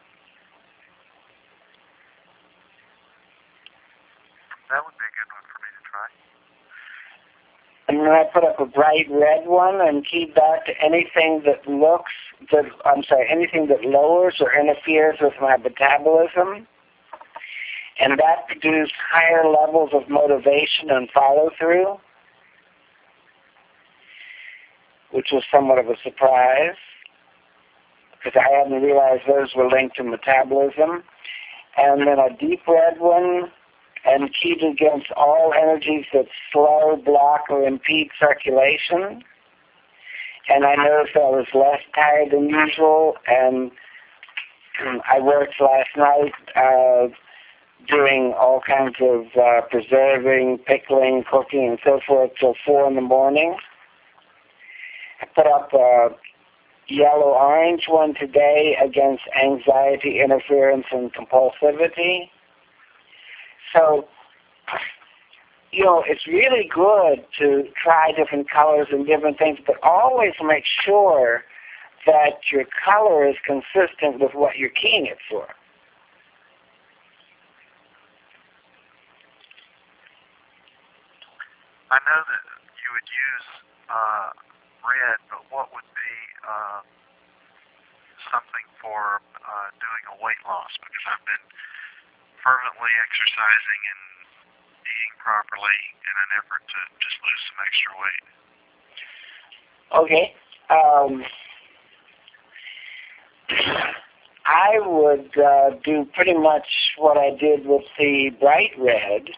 That would be a good one for me to try. And then I put up a bright red one and keyed that to anything that anything that lowers or interferes with my metabolism. And that produced higher levels of motivation and follow-through, which was somewhat of a surprise, because I hadn't realized those were linked to metabolism. And then a deep red one, and keyed against all energies that slow, block, or impede circulation. And I noticed I was less tired than usual, and I worked last night doing all kinds of preserving, pickling, cooking, and so forth till 4 in the morning. I put up yellow-orange one today against anxiety, interference, and compulsivity. So, you know, it's really good to try different colors and different things, but always make sure that your color is consistent with what you're keying it for. I know that you would use red, but what would be something for doing a weight loss? Because I've been fervently exercising and eating properly in an effort to just lose some extra weight. Okay. I would do pretty much what I did with the bright red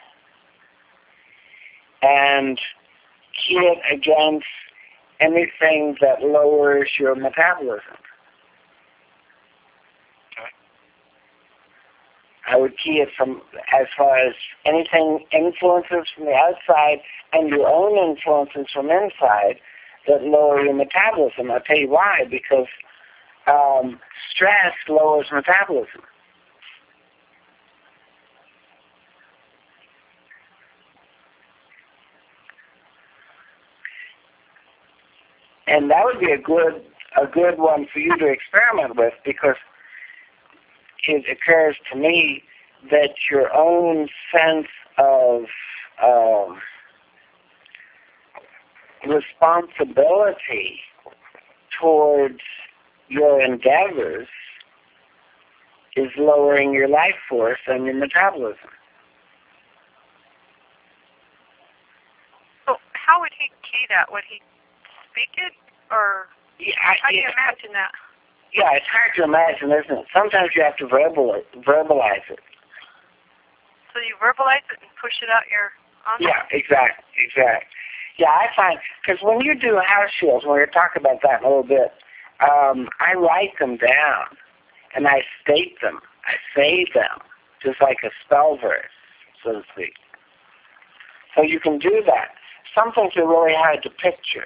and key it against anything that lowers your metabolism. Okay. I would key it from as far as anything influences from the outside and your own influences from inside that lower your metabolism. I'll tell you why, because stress lowers metabolism. And that would be a good one for you to experiment with, because it occurs to me that your own sense of responsibility towards your endeavors is lowering your life force and your metabolism. So how would he key that? Would he speak it, or how do you imagine that? Yeah, it's hard to imagine, isn't it? Sometimes you have to verbalize it. So you verbalize it and push it out your envelope? Yeah, exactly. Yeah, I find, because when you do house shields, when we're talking about that in a little bit, I write them down, and I state them. I say them, just like a spell verse, so to speak. So you can do that. Some things are really hard to picture.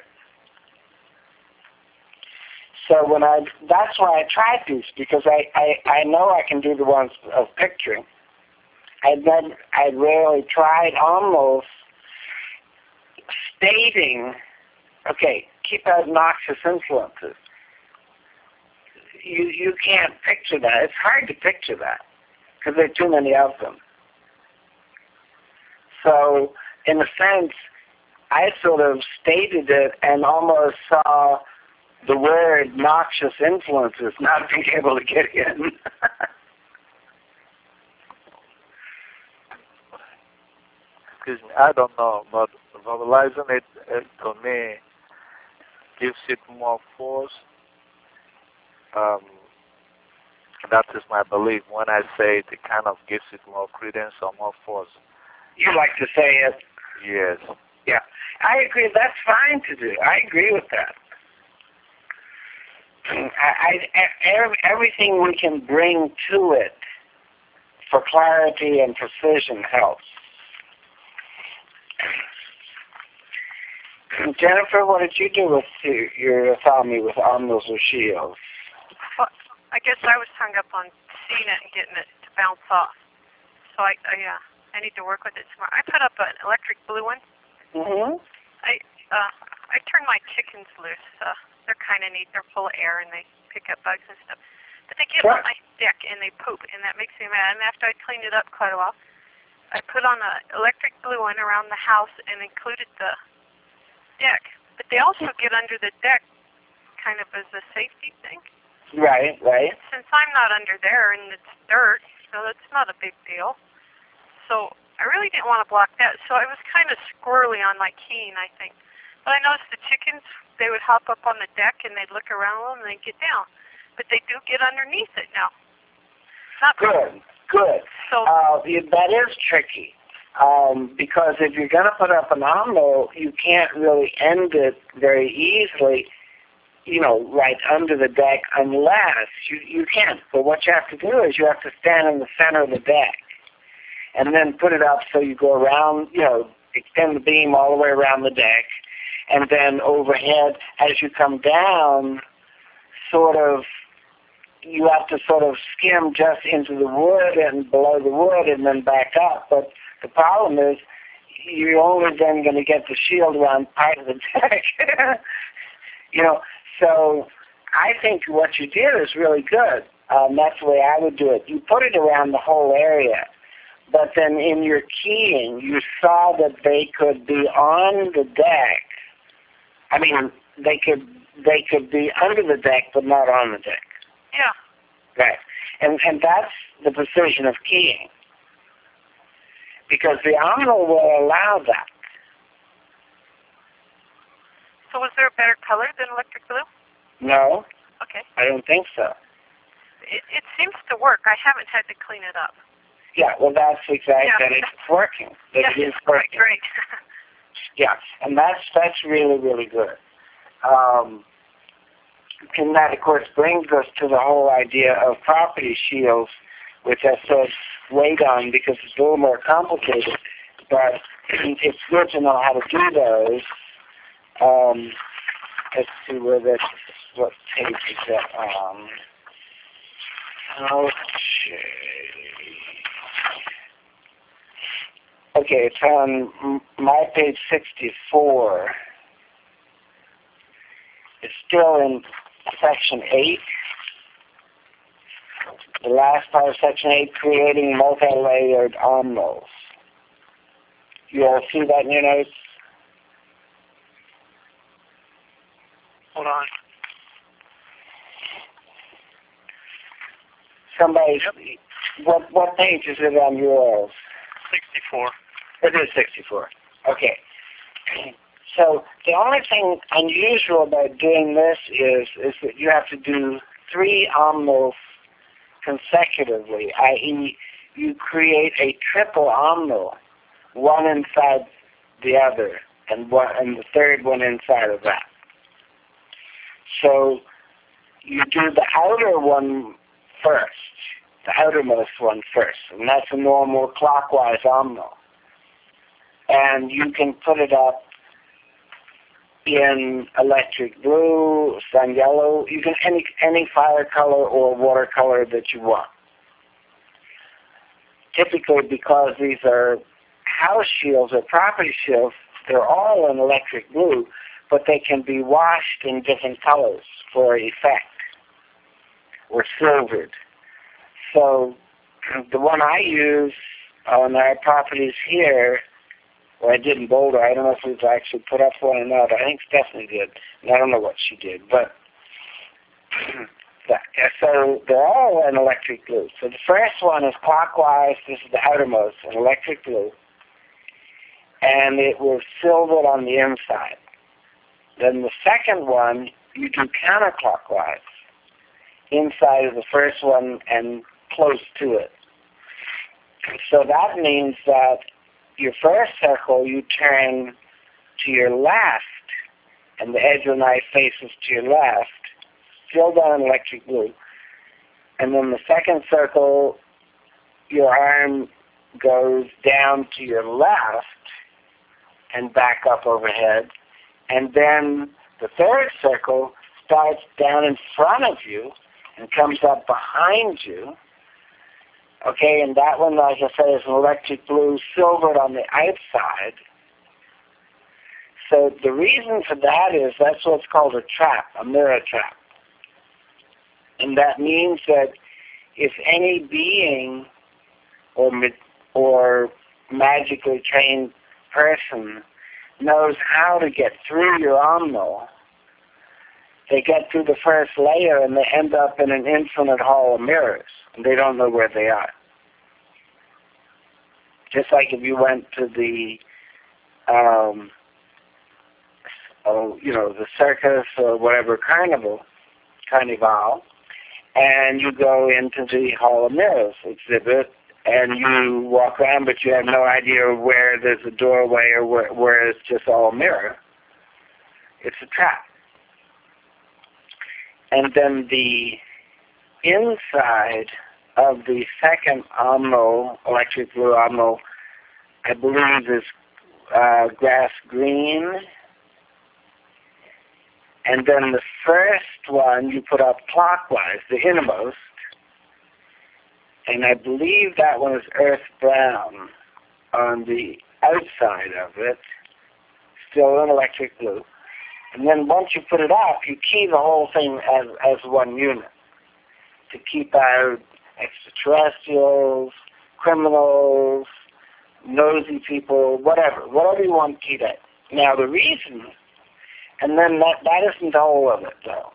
So that's why I tried these, because I know I can do the ones of picturing. I rarely tried almost stating, okay, keep out noxious influences. You can't picture that. It's hard to picture that because there are too many of them. So, in a sense, I sort of stated it and almost saw the word noxious influences not being able to get in. Excuse me, I don't know, but verbalizing it to me gives it more force. That is my belief. When I say it, it kind of gives it more credence or more force. You like to say it? Yes. Yeah, I agree. That's fine to do. I agree with that. Everything we can bring to it for clarity and precision helps. Jennifer, what did you do with your Thami with Omnos or Shields? Well, I guess I was hung up on seeing it and getting it to bounce off. So I need to work with it tomorrow. I put up an electric blue one. Mm-hmm. I turn my chickens loose. They're kind of neat. They're full of air and they pick up bugs and stuff. But they get on my deck and they poop, and that makes me mad. And after I cleaned it up quite a while, I put on an electric blue one around the house and included the deck. But they also get under the deck kind of as a safety thing. Right. Since I'm not under there and it's dirt, so it's not a big deal. So I really didn't want to block that. So I was kind of squirrely on my keying, I think. But I noticed the chickens, they would hop up on the deck and they'd look around them and they'd get down. But they do get underneath it now. Not Good. So that is tricky. Because if you're going to put up an omno, you can't really end it very easily, right under the deck unless you can't. But what you have to do is you have to stand in the center of the deck and then put it up so you go around, extend the beam all the way around the deck, and then overhead as you come down, sort of, you have to sort of skim just into the wood and below the wood and then back up. But the problem is you're only then going to get the shield around part of the deck. You know, so I think what you did is really good. That's the way I would do it. You put it around the whole area, but then in your keying, you saw that they could be on the deck. I mean, they could be under the deck, but not on the deck. Yeah. Right. And that's the precision of keying. Because the Omnil will allow that. So was there a better color than electric blue? No, Okay. I don't think so. It seems to work. I haven't had to clean it up. Yeah, well, that's exactly Yeah. that it's working. That Yes, it is working. great. Yeah, and that's really, really good. And that, of course, brings us to the whole idea of property shields, which I said wait on because it's a little more complicated, but it's good to know how to do those. Let's see what page is that on. Okay, it's on my page 64. It's still in section 8. The last part of section 8, creating multi-layered omnils. You all see that in your notes? Hold on. Somebody, Yep. what page is it on yours? 64. It is 64. Okay. So the only thing unusual about doing this is that you have to do 3 omnils consecutively, i.e. you create a triple omnil, one inside the other, and the third one inside of that. So you do the outer one first, the outermost one first, and that's a normal clockwise omnil. And you can put it up in electric blue, sun yellow, you can any fire color or watercolor that you want. Typically, because these are house shields or property shields, they're all in electric blue, but they can be washed in different colors for effect, or silvered. So the one I use on our properties here, or I did in Boulder, I don't know if we've actually put up one or not. I think Stephanie did, and I don't know what she did. But so they're all in electric blue. So the first one is clockwise. This is the outermost, in electric blue. And it was silvered on the inside. Then the second one, you do counterclockwise, inside of the first one and close to it. So that means that your first circle you turn to your left, and the edge of the knife faces to your left, still done in electric blue. And then the second circle, your arm goes down to your left and back up overhead. And then the third circle starts down in front of you and comes up behind you. Okay, and that one, like I said, is an electric blue, silvered on the outside. So the reason for that is that's what's called a trap, a mirror trap. And that means that if any being or magically trained person knows how to get through your omnil, they get through the first layer and they end up in an infinite hall of mirrors, and they don't know where they are. Just like if you went to the, the circus or whatever carnival, and you go into the Hall of Mirrors exhibit, and you walk around, but you have no idea where there's a doorway or where it's just all mirror. It's a trap. And then the inside of the second omnil, electric blue omnil, I believe is grass green. And then the first one you put up clockwise, the innermost, and I believe that one is earth brown on the outside of it, still in electric blue. And then once you put it up, you key the whole thing as one unit to keep out extraterrestrials, criminals, nosy people, whatever you want keyed out. Now the reason, and then that isn't all of it though.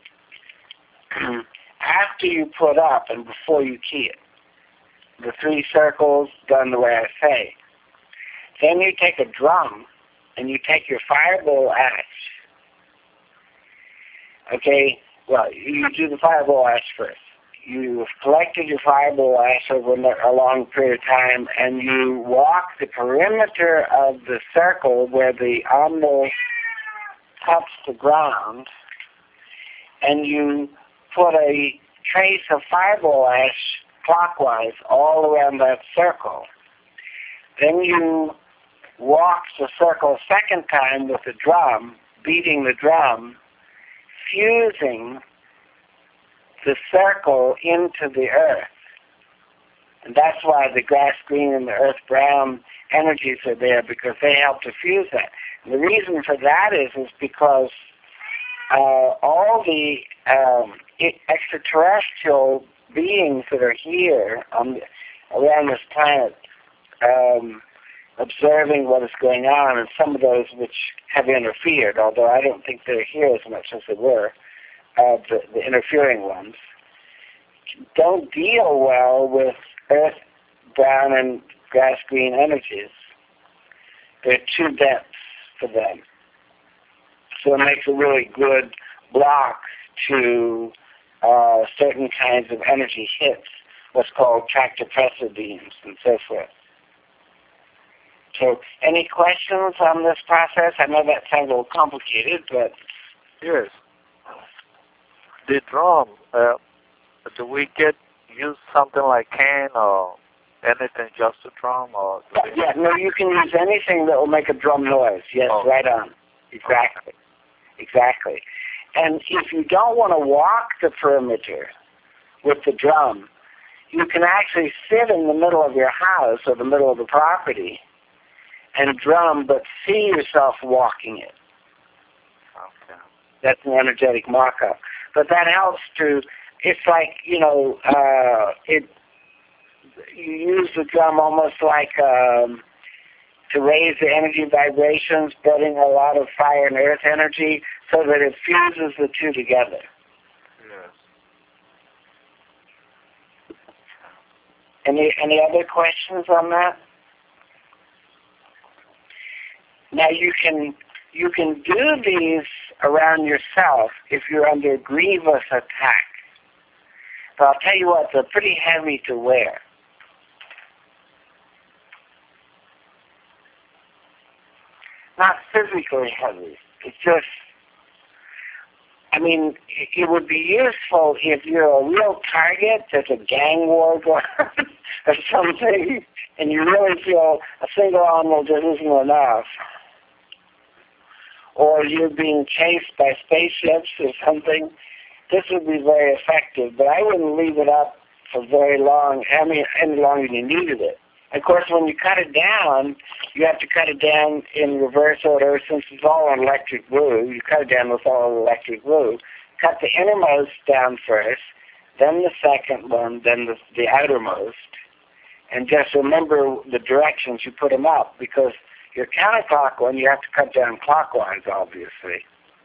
After you put up and before you key it, the 3 circles done the way I say, then you take a drum and you take your fireball ash. Okay, well, you do the fireball ash first. You've collected your fireball ash over a long period of time, and you walk the perimeter of the circle where the umbel touch the ground, and you put a trace of fireball ash clockwise all around that circle. Then you walk the circle a second time with the drum, beating the drum, fusing the circle into the earth. And that's why the grass green and the earth brown energies are there, because they help to fuse that. And the reason for that is because all the extraterrestrial beings that are here around this planet, observing what is going on, and some of those which have interfered, although I don't think they're here as much as they were, the interfering ones, don't deal well with earth brown and grass green energies. They're too dense for them. So it makes a really good block to certain kinds of energy hits, what's called tractor-pressor beams and so forth. So any questions on this process? I know that sounds a little complicated, but... Yes. The drum, do we use something like cane or anything just to drum? Or no, you can use anything that will make a drum noise. Yes, right on. Exactly. Exactly. And if you don't want to walk the perimeter with the drum, you can actually sit in the middle of your house or the middle of the property and drum, but see yourself walking it. Okay. That's an energetic mock-up. But that helps to, it's like, you use the drum almost like to raise the energy vibrations, spreading a lot of fire and earth energy so that it fuses the two together. Yes. Any other questions on that? Now you can do these around yourself if you're under grievous attack. But I'll tell you what, they're pretty heavy to wear. Not physically heavy. It's just, it would be useful if you're a real target, there's a gang war going on or something, and you really feel a single animal just isn't enough. Or you're being chased by spaceships or something, this would be very effective. But I wouldn't leave it up for very long, any longer than you needed it. Of course, when you cut it down, you have to cut it down in reverse order. Since it's all on electric blue, you cut it down with all electric blue. Cut the innermost down first, then the second one, then the outermost. And just remember the directions you put them up, because your counterclockwise, you have to cut down clockwise, obviously.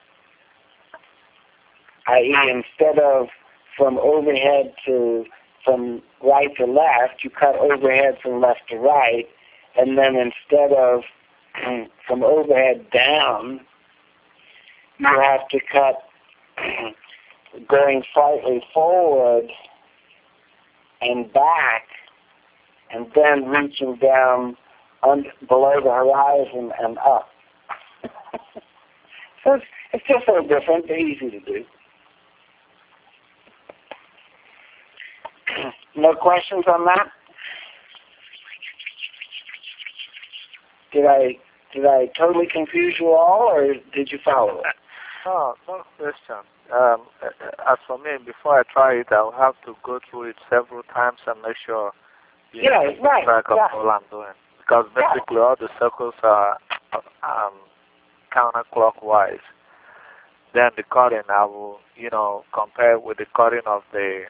I.e., instead of from overhead from right to left, you cut overhead from left to right, and then instead of from overhead down, you have to cut going slightly forward and back, and then reaching down below the horizon and up. So it's just so different, but easy to do. No questions on that? Did I totally confuse you all, or did you follow it? No, no question. As for me, before I try it, I'll have to go through it several times and make sure Yeah, keep right, track of yeah. all I'm doing. Because basically all the circles are counterclockwise. Then the cutting, I will, compare with the cutting of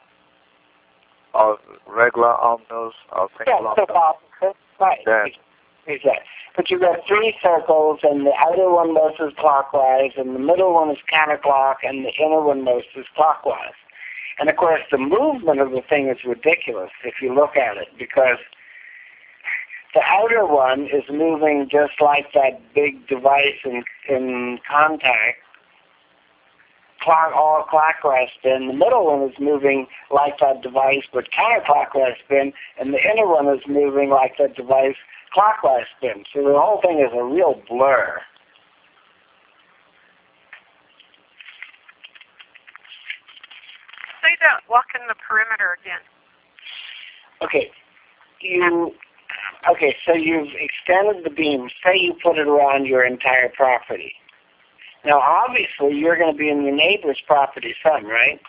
regular omnos or single Yeah, so omnos. opposite. Right. Then, Exactly. But you've got three circles, and the outer one most is clockwise, and the middle one is counterclock, and the inner one most is clockwise. And of course, the movement of the thing is ridiculous if you look at it, because the outer one is moving just like that big device in contact, all clockwise spin. The middle one is moving like that device, but counterclockwise spin, and the inner one is moving like that device, clockwise spin. So the whole thing is a real blur. Say that, walking the perimeter again. Okay, so you've extended the beam. Say you put it around your entire property. Now, obviously, you're going to be in your neighbor's property some, right?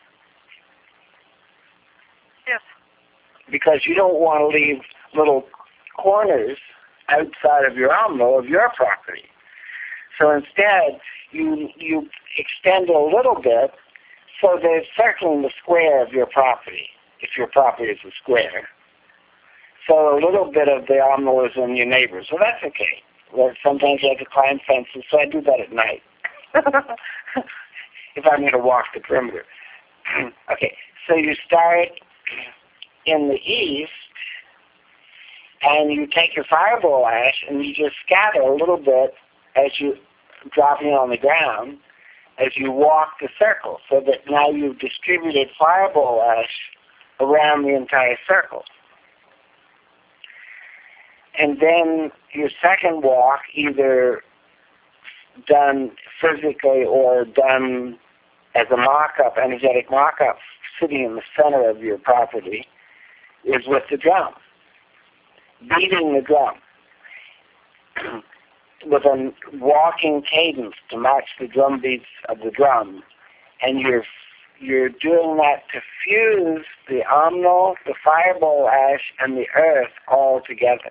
Yes. Because you don't want to leave little corners outside of your omno of your property. So instead, you extend a little bit so that it's circling the square of your property, if your property is a square. So a little bit of the omno is in your neighbor. So that's okay. Well, sometimes you have to climb fences, so I do that at night. If I'm going to walk the perimeter. Okay, so you start in the east, and you take your fireball ash, and you just scatter a little bit as you dropping it on the ground as you walk the circle, so that now you've distributed fireball ash around the entire circle. And then your second walk, either done physically or done as a mock-up, energetic mock-up, sitting in the center of your property, is with the drum. Beating the drum with a walking cadence to match the drum beats of the drum. And you're doing that to fuse the omno, the fireball ash, and the earth all together.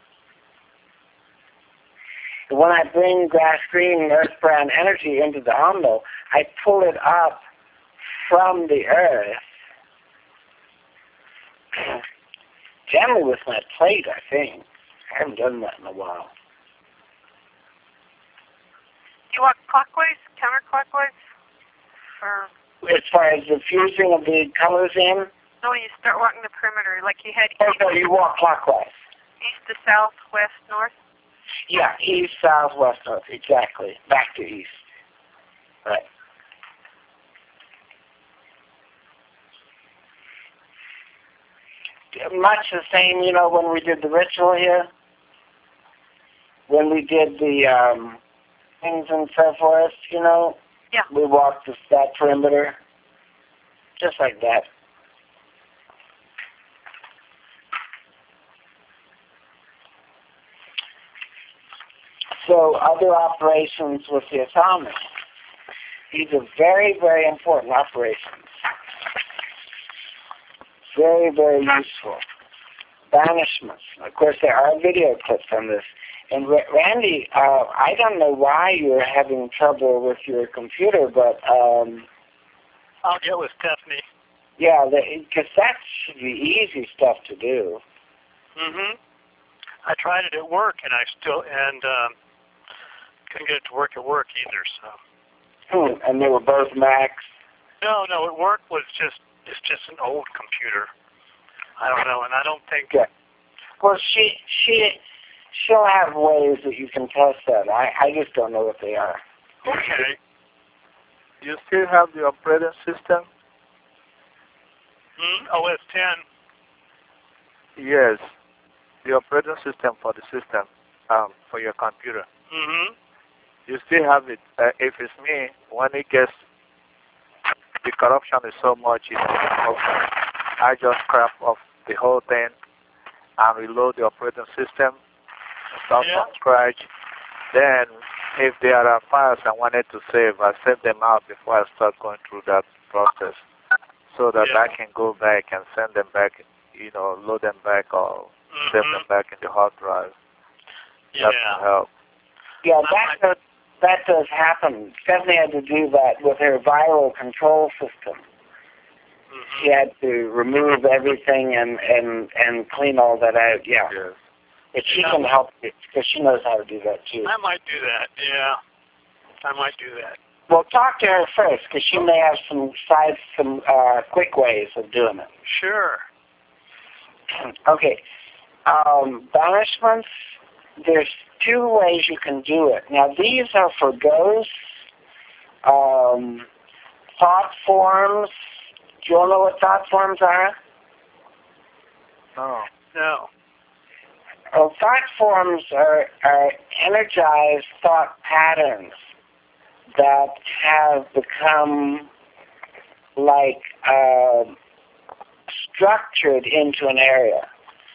When I bring grass green, earth brown energy into the omno, I pull it up from the earth, generally with my plate, I think. I haven't done that in a while. You walk clockwise, counterclockwise? Or As far as the fusing of the colors in? no, you start walking the perimeter, like you head Oh, no, you walk clockwise. east to south, west, north? Yeah, east, south, west, north, exactly. Back to east. Right. Much the same, when we did the ritual here, when we did the things and so forth, Yeah. we walked that perimeter, just like that. So other operations with the atomic. These are very, very important operations. Very, very useful. Banishments. Of course, there are video clips on this. And Randy, I don't know why you're having trouble with your computer, but I'll get with Stephanie. yeah, because that should be easy stuff to do. I tried it at work, and couldn't get it to work at work either. So. And they were both Macs. No, at work it's just an old computer. I don't know, and I don't think. Yeah. Well, she'll have ways that you can test that. I just don't know what they are. Okay. do you still have the operating system? OS 10. Yes, the operating system for the system, for your computer. You still have it. If it's me, when it gets, the corruption is so much, I just scrap off the whole thing and reload the operating system, start from scratch. Then if there are files I wanted to save, I save them out before I start going through that process, so that I can go back and send them back, load them back or save them back in the hard drive. That will help. Yeah, that does happen. Stephanie had to do that with her viral control system. She had to remove everything and clean all that out. Yeah. Yes. But she can help you because she knows how to do that too. I might do that. Yeah, I might do that. Well, talk to her first because she may have some quick ways of doing it. Sure. Okay. Banishments, there's two ways you can do it. Now, these are for ghosts, thought forms. Do you all know what thought forms are? No. No. Well, thought forms are energized thought patterns that have become like structured into an area.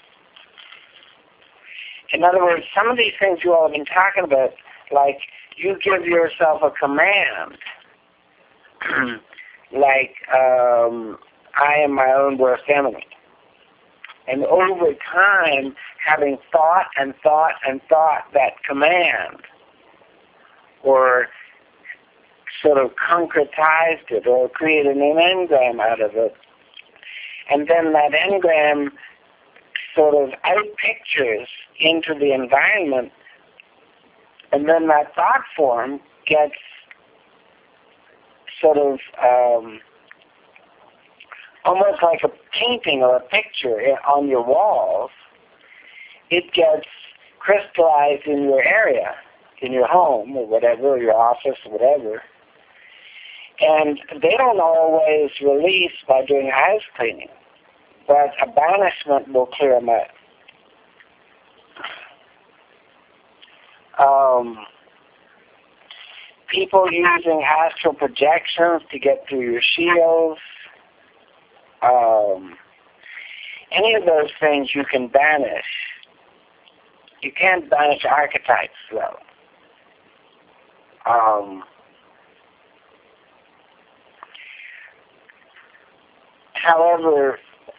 In other words, some of these things you all have been talking about, like you give yourself a command, like I am my own worst enemy. And over time, having thought and thought and thought that command, or sort of concretized it, or created an engram out of it, and then that engram sort of outpictures into the environment, and then that thought form gets sort of almost like a painting or a picture on your walls. It gets crystallized in your area, in your home or whatever, or your office or whatever. And they don't always release by doing house cleaning, but a banishment will clear them out. People using astral projections to get through your shields, any of those things you can banish. You can't banish archetypes, though. However,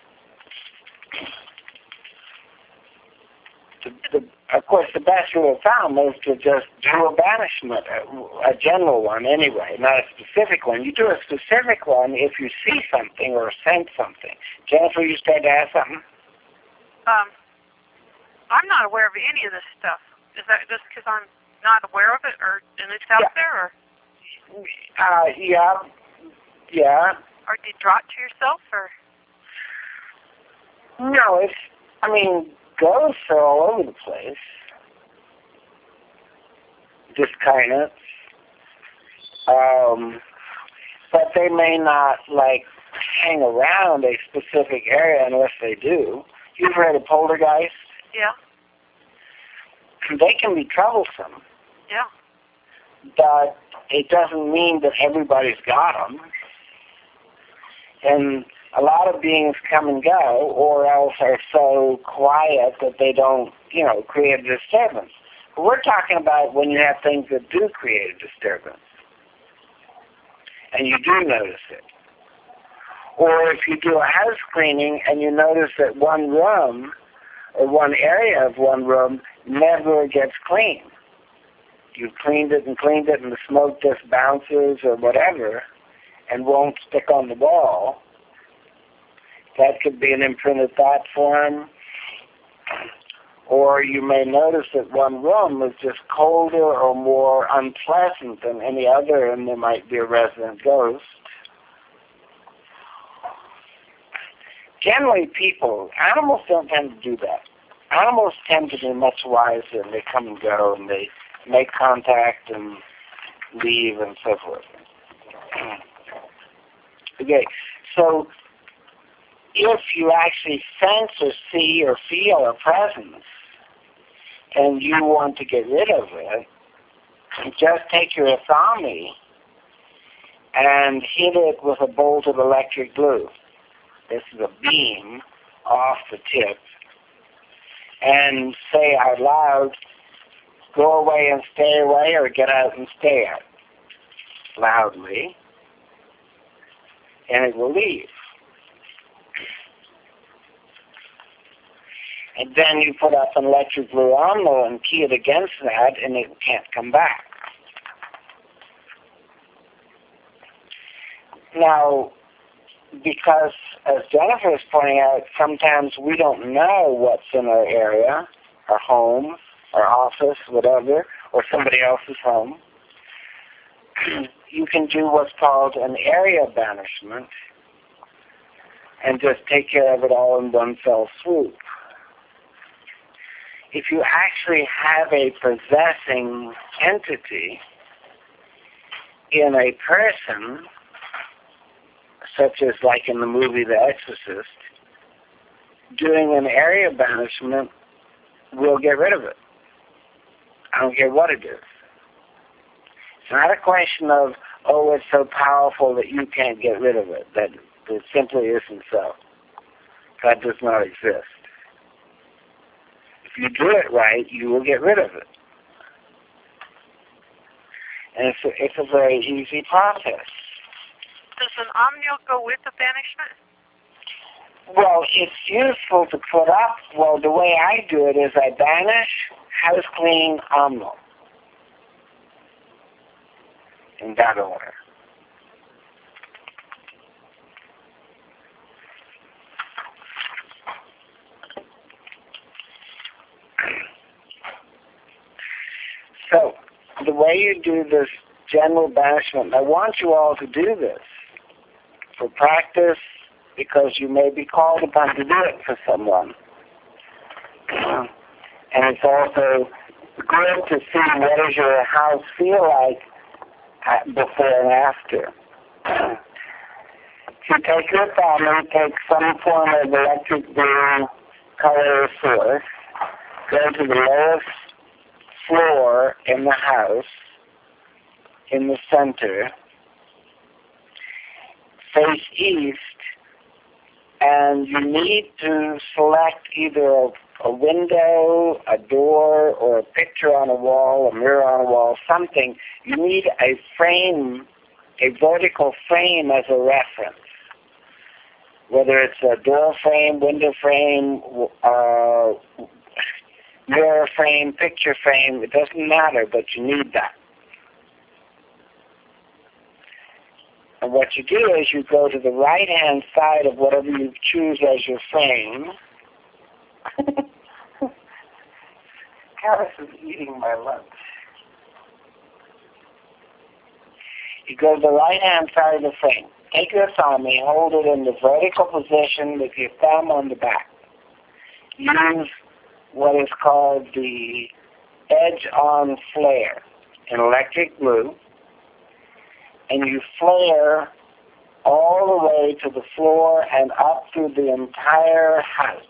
of course, the best rule of thumb is to just do a banishment, a general one anyway, not a specific one. You do a specific one if you see something or sense something. Jennifer, you started to ask something? I'm not aware of any of this stuff. Is that just because I'm not aware of it, and it's out there, or? Yeah. Or do you draw it to yourself, or? No, ghosts are all over the place. Discarnates. But they may not, hang around a specific area unless they do. You've heard of poltergeist? Yeah. They can be troublesome. Yeah. But it doesn't mean that everybody's got them. And a lot of beings come and go, or else are so quiet that they don't, create a disturbance. But we're talking about when you have things that do create a disturbance, and you do notice it. Or if you do a house cleaning and you notice that one room, or one area of one room, never gets clean. You've cleaned it, and the smoke just bounces or whatever, and won't stick on the wall. That could be an imprinted thought form. Or you may notice that one room is just colder or more unpleasant than any other, and there might be a resident ghost. Generally, animals don't tend to do that. Animals tend to be much wiser, and they come and go, and they make contact and leave and so forth. Okay, so if you actually sense or see or feel a presence and you want to get rid of it, just take your Athami and hit it with a bolt of electric glue. This is a beam off the tip, and say out loud, go away and stay away, or get out and stay out loudly, and it will leave. And then you put up an electric blue envelope and key it against that, and it can't come back. Now, because, as Jennifer is pointing out, sometimes we don't know what's in our area, our home, our office, whatever, or somebody else's home, you can do what's called an area banishment and just take care of it all in one fell swoop. If you actually have a possessing entity in a person, such as like in the movie The Exorcist, doing an area banishment will get rid of it. I don't care what it is. It's not a question of, oh, it's so powerful that you can't get rid of it. That simply isn't so. God does not exist. If you do it right, you will get rid of it. And it's a very easy process. Does an omnial go with the banishment? Well, it's useful to put up. Well, the way I do it is I banish, house clean, omnial. In that order. So, the way you do this general banishment, I want you all to do this for practice, because you may be called upon to do it for someone. And it's also good to see what does your house feel like before and after. If you take your family, take some form of electric blue color source, go to the lowest floor in the house, in the center, face east, and you need to select either a window, a door, or a picture on a wall, a mirror on a wall, something. You need a frame, a vertical frame as a reference. Whether it's a door frame, window frame, mirror frame, picture frame, it doesn't matter, but you need that. And what you do is you go to the right-hand side of whatever you choose as your frame. Alice is eating my lunch. You go to the right-hand side of the frame. Take your thumb and hold it in the vertical position with your thumb on the back. Use what is called the edge-on flare in electric blue, and you flare all the way to the floor and up through the entire house,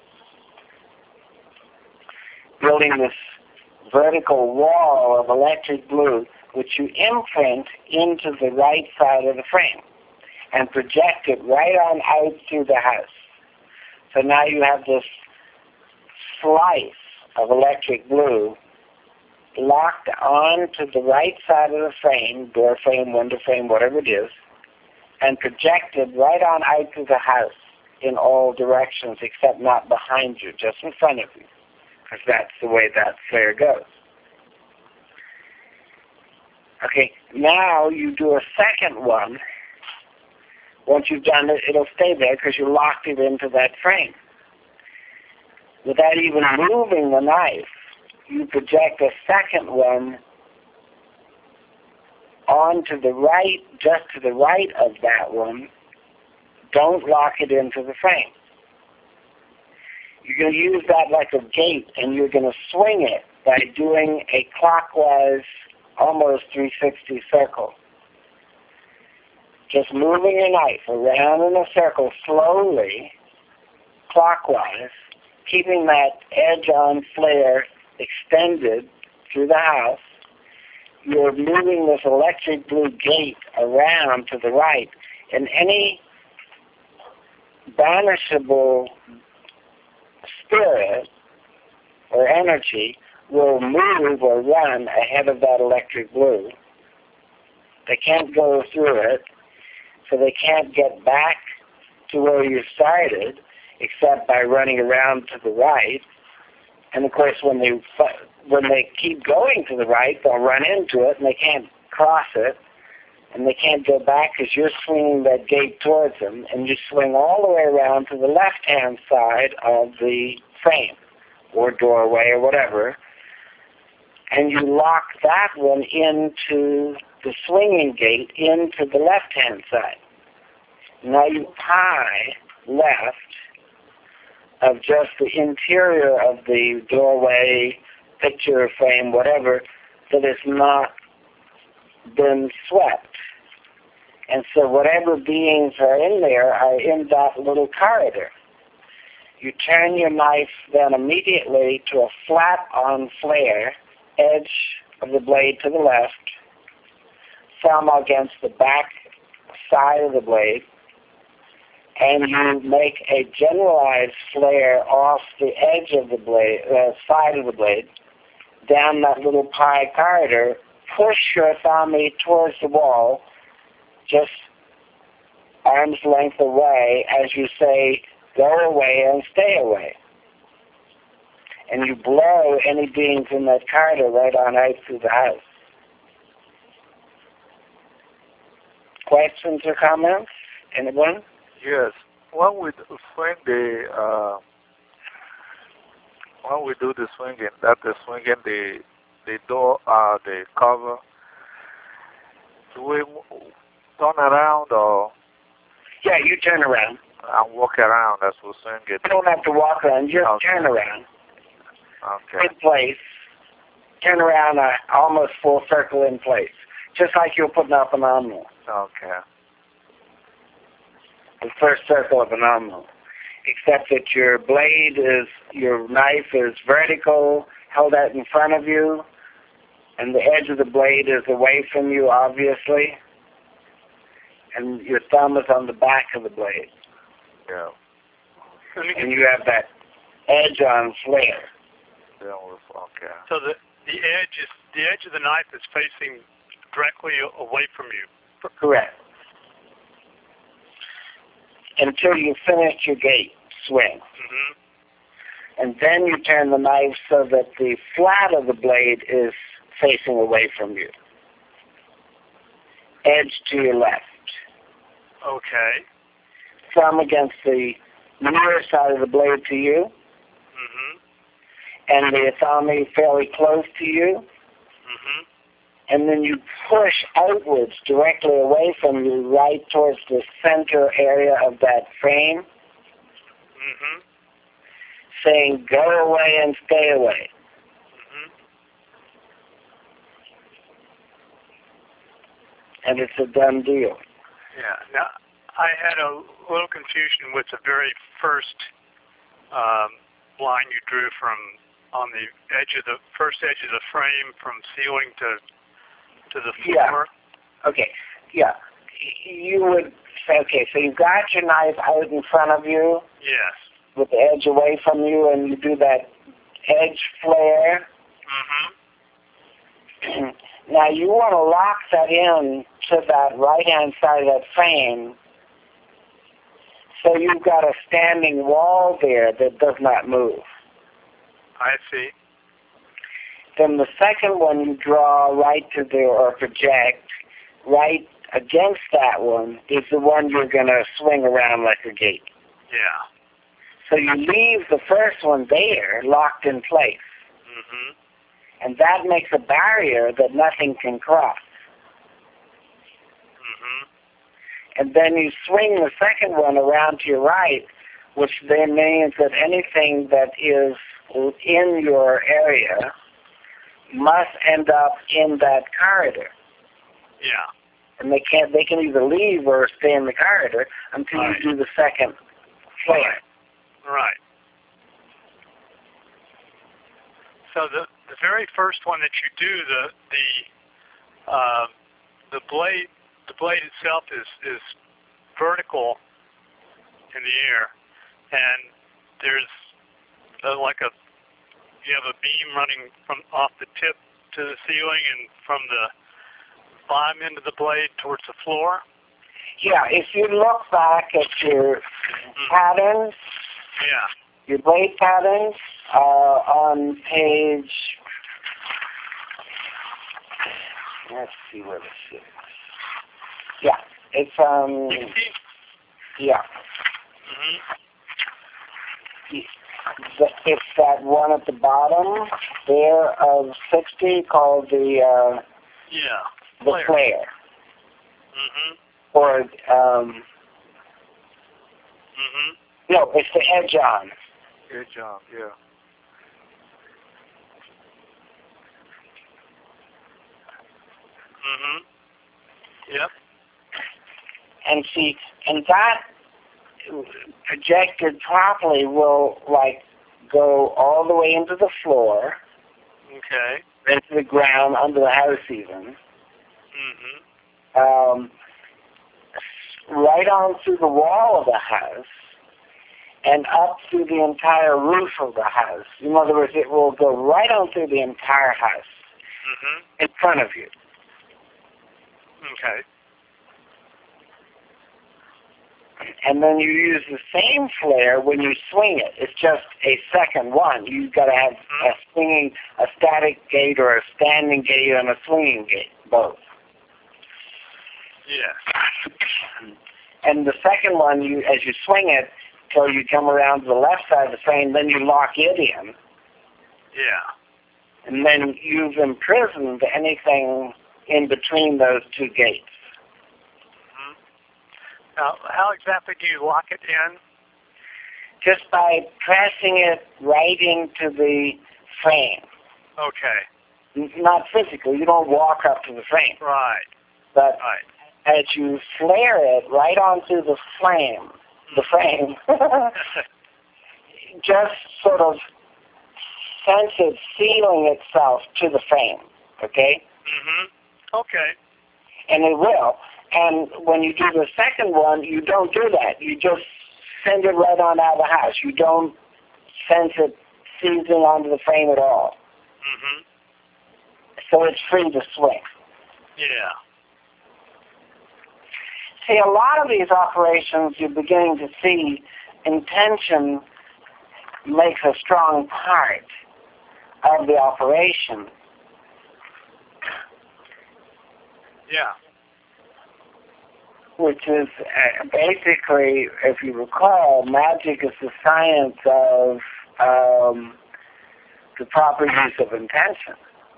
building this vertical wall of electric blue, which you imprint into the right side of the frame and project it right on out through the house. So now you have this slice of electric blue locked onto the right side of the frame, door frame, window frame, whatever it is, and projected right on out through the house in all directions, except not behind you, just in front of you, because that's the way that flare goes. Okay, now you do a second one. Once you've done it, it'll stay there because you locked it into that frame. Without even moving the knife, you project a second one onto the right, just to the right of that one. Don't lock it into the frame. You're going to use that like a gate, and you're going to swing it by doing a clockwise, almost 360 circle. Just moving your knife around in a circle slowly, clockwise, keeping that edge-on flare extended through the house. You're moving this electric blue gate around to the right, and any banishable spirit or energy will move or run ahead of that electric blue. They can't go through it, so they can't get back to where you started except by running around to the right. And of course, when they keep going to the right, they'll run into it, and they can't cross it, and they can't go back because you're swinging that gate towards them, and you swing all the way around to the left-hand side of the frame or doorway or whatever, and you lock that one into the swinging gate into the left-hand side. Now you tie left of just the interior of the doorway, picture frame, whatever, that has not been swept. And so whatever beings are in there are in that little corridor. You turn your knife then immediately to a flat-on flare, edge of the blade to the left, thumb against the back side of the blade, and you make a generalized flare off the edge of the blade, side of the blade, down that little pie corridor. Push your thumb towards the wall, just arm's length away, as you say, go away and stay away. And you blow any beings in that corridor right on out through the house. Questions or comments? Anyone? Yes. When we swing when we do the swinging, that is swinging the door, the cover, do we turn around or? Yeah, you turn around. And walk around as we swing it. You don't have to walk around, just Okay. turn around. Okay. In place. Turn around almost full circle in place. Just like you're putting up an omelet. Okay. The first circle of an omelet. Except that your knife is vertical, held out in front of you, and the edge of the blade is away from you, obviously, and your thumb is on the back of the blade. Yeah. And you have that edge on flare. Yeah, okay. So the edge of the knife is facing directly away from you. Correct. Until you finish your gate swing. Mm-hmm. And then you turn the knife so that the flat of the blade is facing away from you. Edge to your left. Okay. Thumb against the near side of the blade to you. Mm-hmm. And the thumb fairly close to you. Mm-hmm. And then you push outwards directly away from you right towards the center area of that frame, Mm-hmm. saying, go away and stay away. Mm-hmm. And it's a done deal. Yeah. Now, I had a little confusion with the very first line you drew from on the edge of the first edge of the frame from ceiling to the floor. Yeah. Okay. Yeah. You would say, okay, so you've got your knife out in front of you. Yes. With the edge away from you, and you do that edge flare. Mm-hmm. Now you want to lock that in to that right-hand side of that frame, so you've got a standing wall there that does not move. I see. Then the second one you draw right to the, or project, right against that one is the one you're going to swing around like a gate. Yeah. So you leave the first one there, locked in place. Mm-hmm. And that makes a barrier that nothing can cross. Mm-hmm. And then you swing the second one around to your right, which then means that anything that is in your area must end up in that corridor. Yeah. And they can either leave or stay in the corridor until Right. you do the second flare. Right. So the very first one that you do, the blade itself is vertical in the air, and there's like a you have a beam running from off the tip to the ceiling and from the bottom end of the blade towards the floor? Yeah, if you look back at your patterns, Yeah. your blade patterns, on page, let's see where this is. Yeah, it's 60? yeah. Mm-hmm. It's that one at the bottom there of 60 called the flare. Mm-hmm. Or, Mm-hmm. no, it's the edge on. Edge on, yeah. Mm-hmm. Yep. And see, and that projected properly will, like, go all the way into the floor, Okay. into the ground, under the house even, Mm-hmm. right on through the wall of the house, and up through the entire roof of the house. In other words, it will go right on through the entire house Mm-hmm. in front of you. Okay. And then you use the same flare when you swing it. It's just a second one. You've got to have a static gate or a standing gate and a swinging gate, both. Yes. And the second one, as you swing it till you come around to the left side of the frame, then you lock it in. Yeah. And then you've imprisoned anything in between those two gates. Now, how exactly do you lock it in? Just by pressing it right into the frame. Okay. Not physically. You don't walk up to the frame. Right. But Right. as you flare it right onto the frame, just sort of sense it sealing itself to the frame, okay? Mm-hmm. Okay. And it will. And when you do the second one, you don't do that. You just send it right on out of the house. You don't sense it seizing onto the frame at all. Mm-hmm. So it's free to swing. Yeah. See, a lot of these operations, you're beginning to see intention makes a strong part of the operation. Yeah. Which is basically, if you recall, magic is the science of the proper use of intention.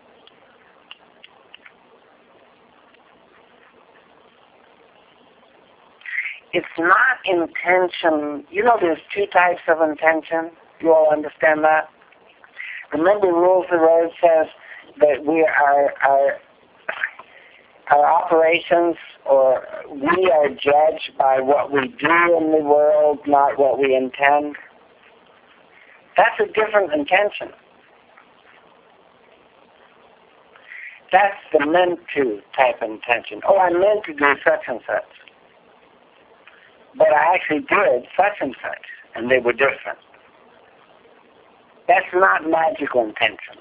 It's not intention. You know there's two types of intention. You all understand that? Remember Rules of the Road says that our operations, or we are judged by what we do in the world, not what we intend. That's a different intention. That's the meant to type intention. Oh, I meant to do such and such. But I actually did such and such, and they were different. That's not magical intention.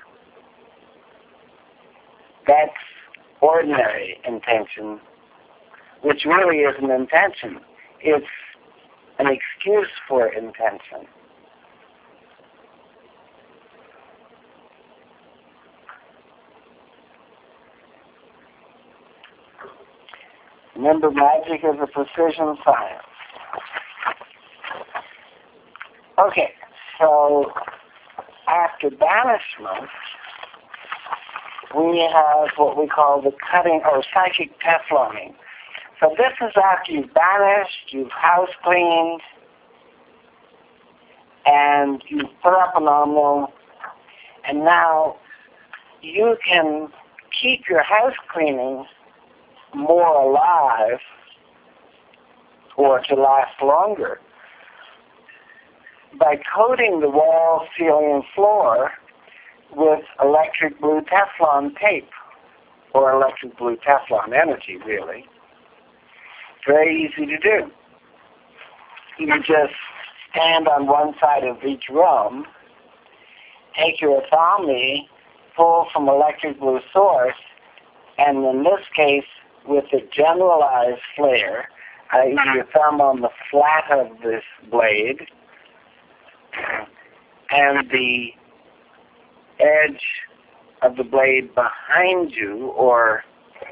That's ordinary intention, which really isn't intention. It's an excuse for intention. Remember, magic is a precision science. Okay, so after banishment, we have what we call the cutting or psychic Tefloning. So this is after you've banished, you've house cleaned, and you've put up an nominal, and now you can keep your house cleaning more alive or to last longer by coating the wall, ceiling, and floor with electric blue Teflon tape, or electric blue Teflon energy, really. Very easy to do. You just stand on one side of each room take your thumb, pull from electric blue source, and in this case, with a generalized flare, i.e. your thumb on the flat of this blade, and the edge of the blade behind you, or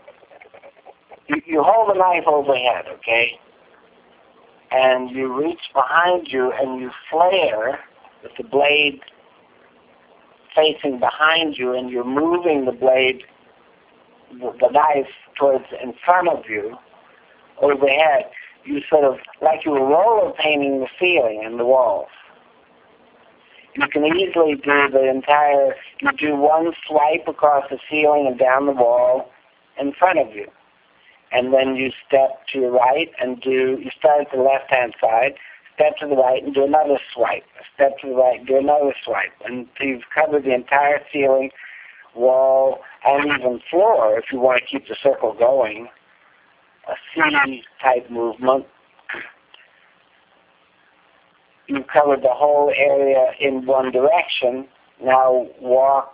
you hold the knife overhead, okay? And you reach behind you and you flare with the blade facing behind you, and you're moving the blade, the knife, towards in front of you, overhead. You sort of, like you were roller painting the ceiling and the walls. You can easily do the entire, you do one swipe across the ceiling and down the wall in front of you. And then you step to your right and you start at the left-hand side, step to the right and do another swipe. Step to the right, do another swipe. And you've covered the entire ceiling, wall, and even floor if you want to keep the circle going. A C-type movement. You've covered the whole area in one direction. Now walk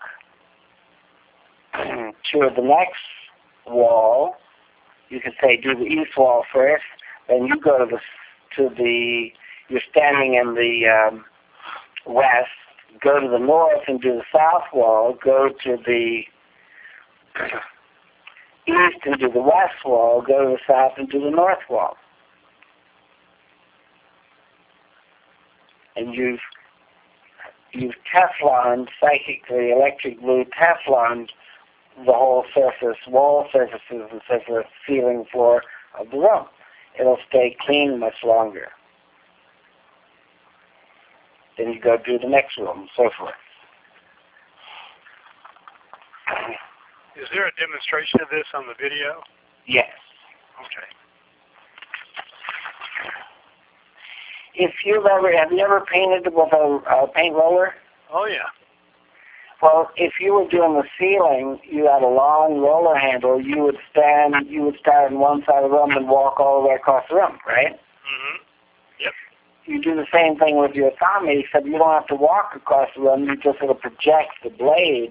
to the next wall. You can say do the east wall first, then you go to the you're standing in the west, go to the north and do the south wall, go to the east and do the west wall, go to the south and do the north wall. And you've Tefloned, psychically, electric blue Tefloned the whole surface, wall surfaces and surface, ceiling, floor of the room. It'll stay clean much longer. Then you go do the next room, and so forth. Is there a demonstration of this on the video? Yes. Okay. Have you ever painted with a paint roller? Oh, yeah. Well, if you were doing the ceiling, you had a long roller handle, you would start on one side of the room and walk all the way across the room, right? Mm-hmm. Yep. You do the same thing with your thumb, except you don't have to walk across the room, you just sort of project the blade,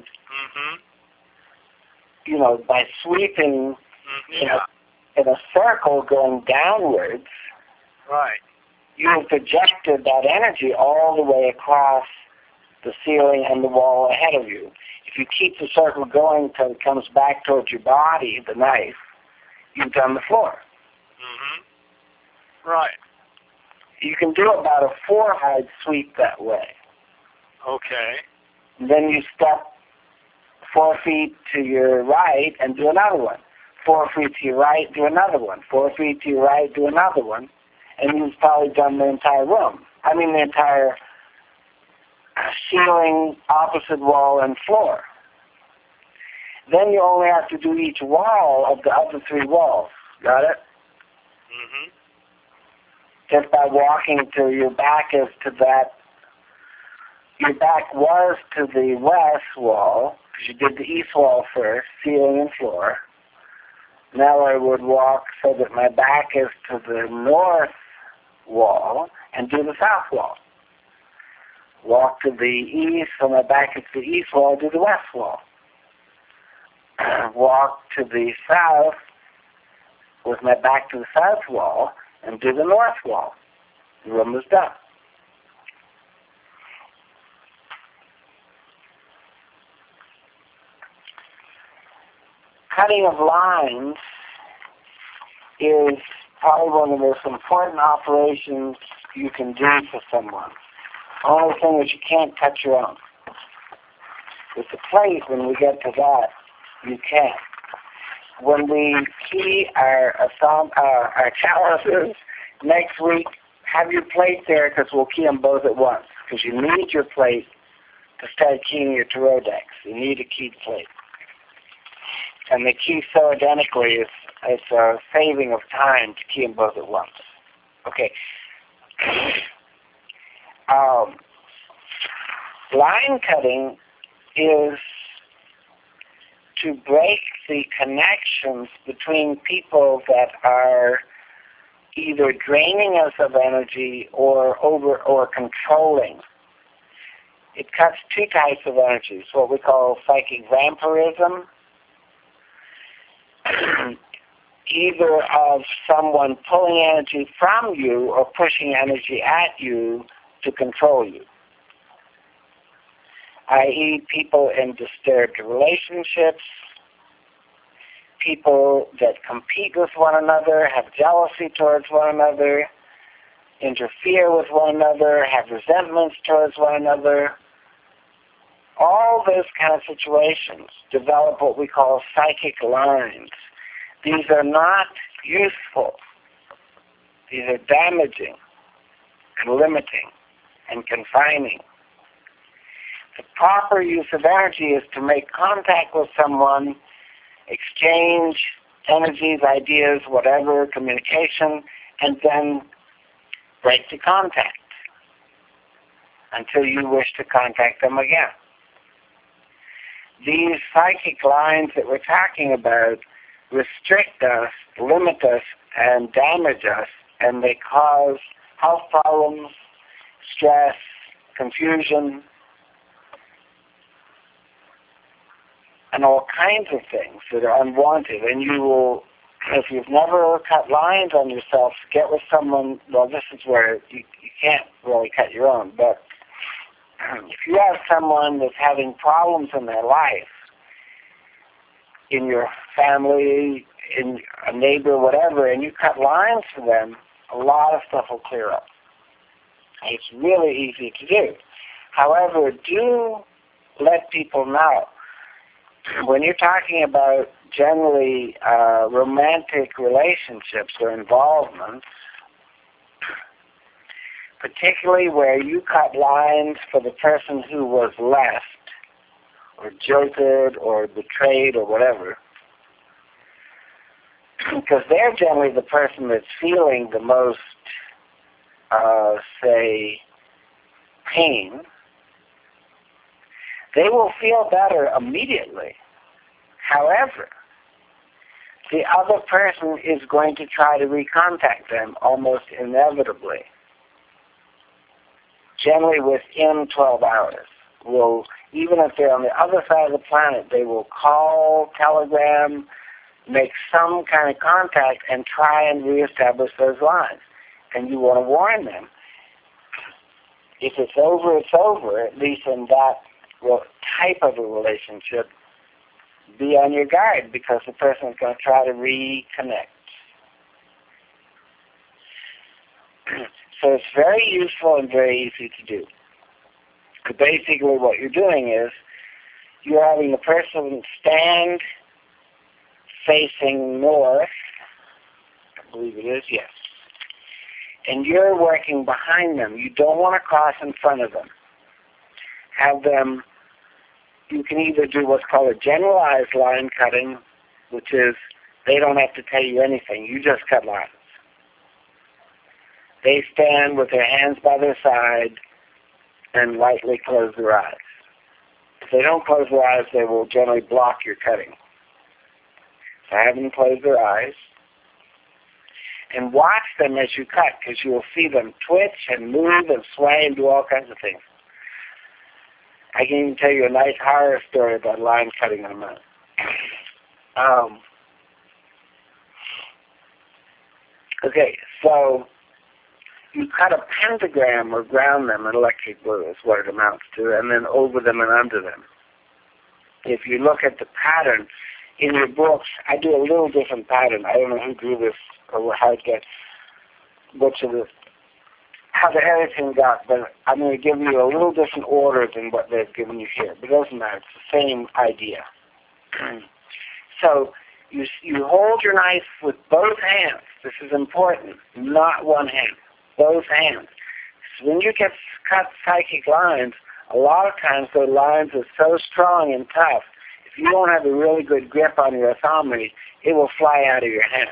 by sweeping in a circle going downwards. Right. You have projected that energy all the way across the ceiling and the wall ahead of you. If you keep the circle going until it comes back towards your body, the knife, you've done the floor. Mm-hmm. Right. You can do about a 4-hide sweep that way. Okay. Then you step 4 feet to your right and do another one. 4 feet to your right, do another one. 4 feet to your right, do another one. And you've probably done the entire room. The entire ceiling, opposite wall, and floor. Then you only have to do each wall of the other 3 walls. Got it? Mm-hmm. Just by walking till your back is to that. Your back was to the west wall, because you did the east wall first, ceiling and floor. Now I would walk so that my back is to the north wall and do the south wall. Walk to the east, so my back is to the east wall, do the west wall. Walk to the south with my back to the south wall and do the north wall. The room is done. Cutting of lines is probably one of the most important operations you can do for someone. The only thing is you can't cut your own. With the plate, when we get to that, you can. When we key our chalices next week, have your plate there because we'll key them both at once. Because you need your plate to start keying your tarot decks. You need a keyed plate. And they key so identically, it's a saving of time to key them both at once. Okay. Line cutting is to break the connections between people that are either draining us of energy or controlling. it cuts two types of energies, what we call psychic vampirism, either of someone pulling energy from you or pushing energy at you to control you, i.e. people in disturbed relationships, people that compete with one another, have jealousy towards one another, interfere with one another, have resentments towards one another. All those kind of situations develop what we call psychic lines. These are not useful. These are damaging and limiting and confining. The proper use of energy is to make contact with someone, exchange energies, ideas, whatever, communication, and then break the contact until you wish to contact them again. These psychic lines that we're talking about restrict us, limit us, and damage us, and they cause health problems, stress, confusion, and all kinds of things that are unwanted. And you will, if you've never cut lines on yourself, get with someone, well, this is where you can't really cut your own, but if you have someone that's having problems in their life, in your family, in a neighbor, whatever, and you cut lines for them, a lot of stuff will clear up. It's really easy to do. However, do let people know, when you're talking about generally romantic relationships or involvements, particularly where you cut lines for the person who was left or jilted or betrayed or whatever, because they're generally the person that's feeling the most, say, pain, they will feel better immediately. However, the other person is going to try to recontact them almost inevitably. Generally within 12 hours. Even if they're on the other side of the planet, they will call, telegram, make some kind of contact and try and reestablish those lines. And you want to warn them. If it's over, it's over, at least in that type of a relationship. Be on your guard because the person is going to try to reconnect. So it's very useful and very easy to do. But basically what you're doing is you're having the person stand facing north, I believe it is, yes. And you're working behind them. You don't want to cross in front of them. Have them, you can either do what's called a generalized line cutting, which is they don't have to tell you anything. You just cut lines. They stand with their hands by their side and lightly close their eyes. If they don't close their eyes, they will generally block your cutting. So have them close their eyes and watch them as you cut, because you will see them twitch and move and sway and do all kinds of things. I can even tell you a nice horror story about line cutting in a minute. Okay, so you cut a pentagram or ground them in electric blue is what it amounts to, and then over them and under them. If you look at the pattern in your books, I do a little different pattern. I don't know who drew this or how it gets, how the editing got, but I'm going to give you a little different order than what they've given you here. But it doesn't matter. It's the same idea. So you hold your knife with both hands. This is important. Not one hand. Both hands. So when you get cut psychic lines, a lot of times those lines are so strong and tough, if you don't have a really good grip on your autonomy, it will fly out of your hand.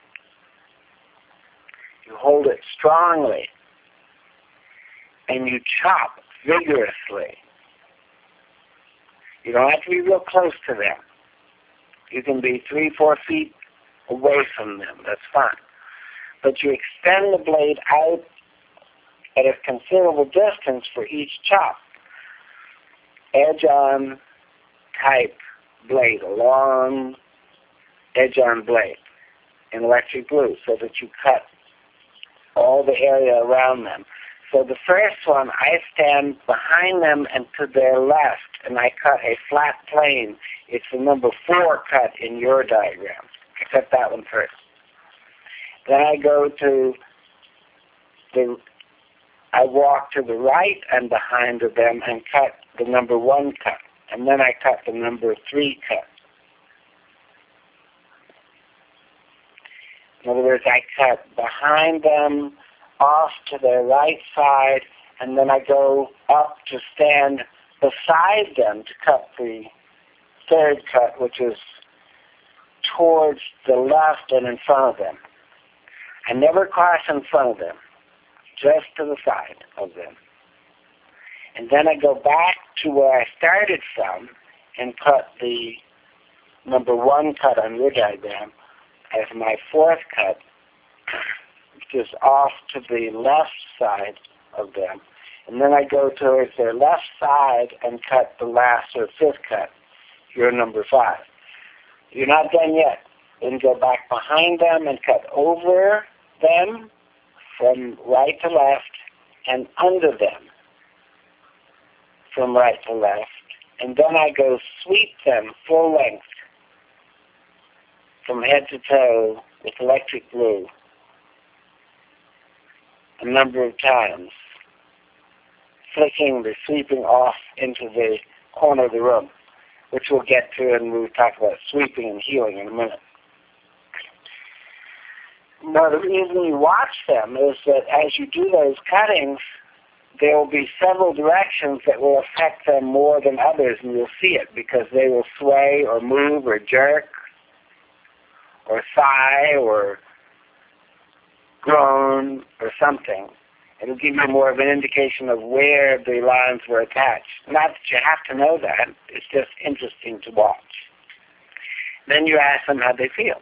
You hold it strongly, and you chop vigorously. You don't have to be real close to them. You can be 3-4 feet away from them. That's fine. But you extend the blade out at a considerable distance for each chop. edge-on type blade, a long edge-on blade in electric blue, so that you cut all the area around them. So the first one, I stand behind them and to their left, and I cut a flat plane. It's the number 4 cut in your diagram. I cut that one first. Then I walk to the right and behind of them and cut the number 1 cut. And then I cut the number 3 cut. In other words, I cut behind them, off to their right side, and then I go up to stand beside them to cut the 3rd cut, which is towards the left and in front of them. I never cross in front of them, just to the side of them. And then I go back to where I started from and cut the number 1 cut on your diagram as my 4th cut, which is off to the left side of them. And then I go towards their left side and cut the last or 5th cut, your number 5. You're not done yet. Then go back behind them and cut over them from right to left and under them from right to left. And then I go sweep them full length from head to toe with electric blue a number of times, flicking the sweeping off into the corner of the room, which we'll get to and we'll talk about sweeping and healing in a minute. Now, the reason you watch them is that as you do those cuttings, there will be several directions that will affect them more than others, and you'll see it because they will sway or move or jerk or sigh or groan or something. It'll give you more of an indication of where the lines were attached. Not that you have to know that. It's just interesting to watch. Then you ask them how they feel.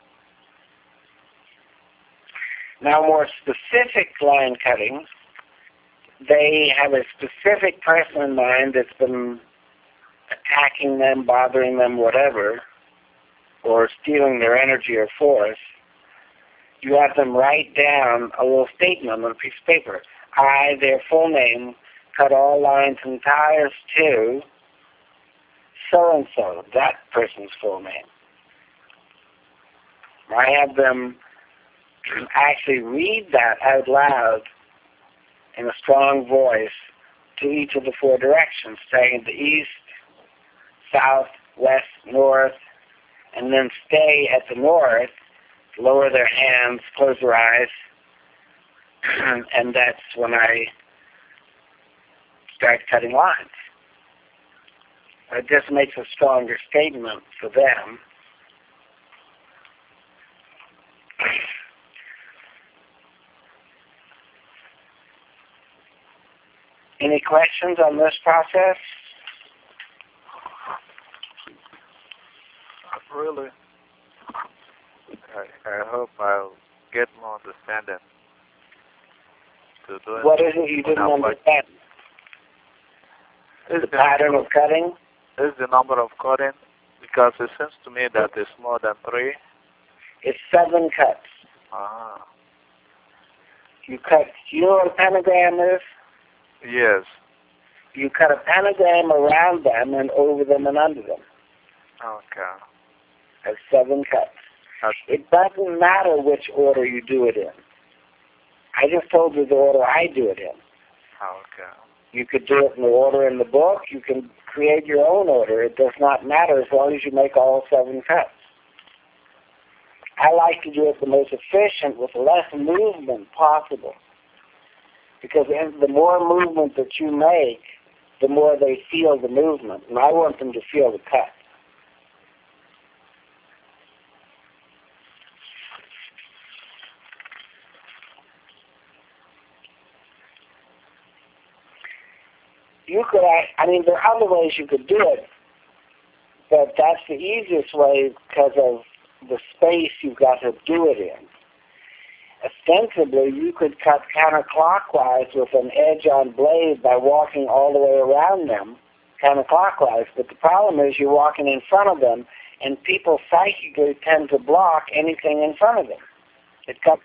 Now, more specific line cuttings, they have a specific person in mind that's been attacking them, bothering them, whatever, or stealing their energy or force. You have them write down a little statement on a piece of paper. I, their full name, cut all lines and ties to so-and-so, that person's full name. I have them actually read that out loud in a strong voice to each of the 4 directions, saying the east, south, west, north, and then stay at the north, lower their hands, close their eyes, and that's when I start cutting lines. It just makes a stronger statement for them. Any questions on this process? Not really. I hope I'll get more understanding to do it. What is it you didn't understand? Is the pattern of cutting? Is the number of cutting? Because it seems to me that it's more than 3. It's 7 cuts. Ah. You know what a pentagram is? Yes. You cut a pentagram around them and over them and under them. Okay. That's 7 cuts. Okay. It doesn't matter which order you do it in. I just told you the order I do it in. Okay. You could do it in the order in the book. You can create your own order. It does not matter as long as you make all 7 cuts. I like to do it the most efficient with less movement possible. Because the more movement that you make, the more they feel the movement. And I want them to feel the cut. You could, there are other ways you could do it, but that's the easiest way because of the space you've got to do it in. Ostensibly, you could cut counterclockwise with an edge on blade by walking all the way around them counterclockwise. But the problem is you're walking in front of them, and people psychically tend to block anything in front of them. It comes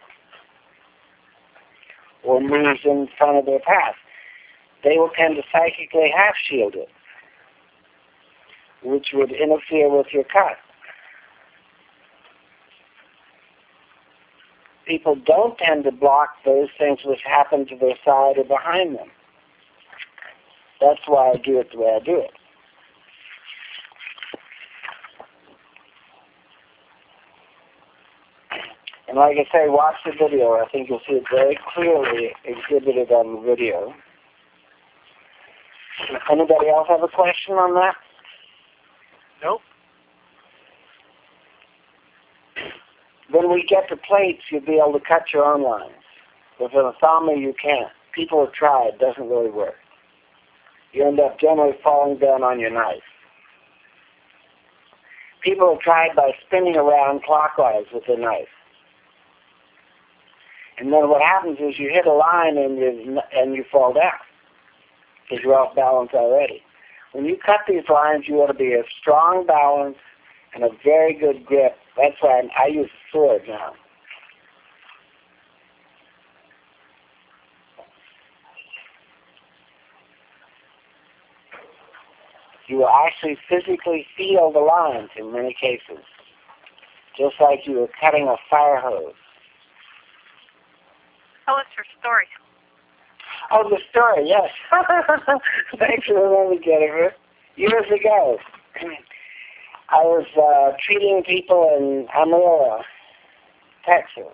or moves in front of their path. They will tend to psychically half-shield it, which would interfere with your cut. People don't tend to block those things which happen to their side or behind them. That's why I do it the way I do it. And like I say, watch the video. I think you'll see it very clearly exhibited on the video. Anybody else have a question on that? Nope. When we get to plates, you'll be able to cut your own lines. With an ophthalmia, you can't. People have tried. It doesn't really work. You end up generally falling down on your knife. People have tried by spinning around clockwise with their knife. And then what happens is you hit a line and you fall down because you're off balance already. When you cut these lines, you want to be a strong balance and a very good grip. That's why I use a sword now. You will actually physically feel the lines in many cases, just like you were cutting a fire hose. Tell us your story. Oh, the story, yes. Thanks for remembering, Jennifer. Years ago, I was treating people in Amarillo, Texas.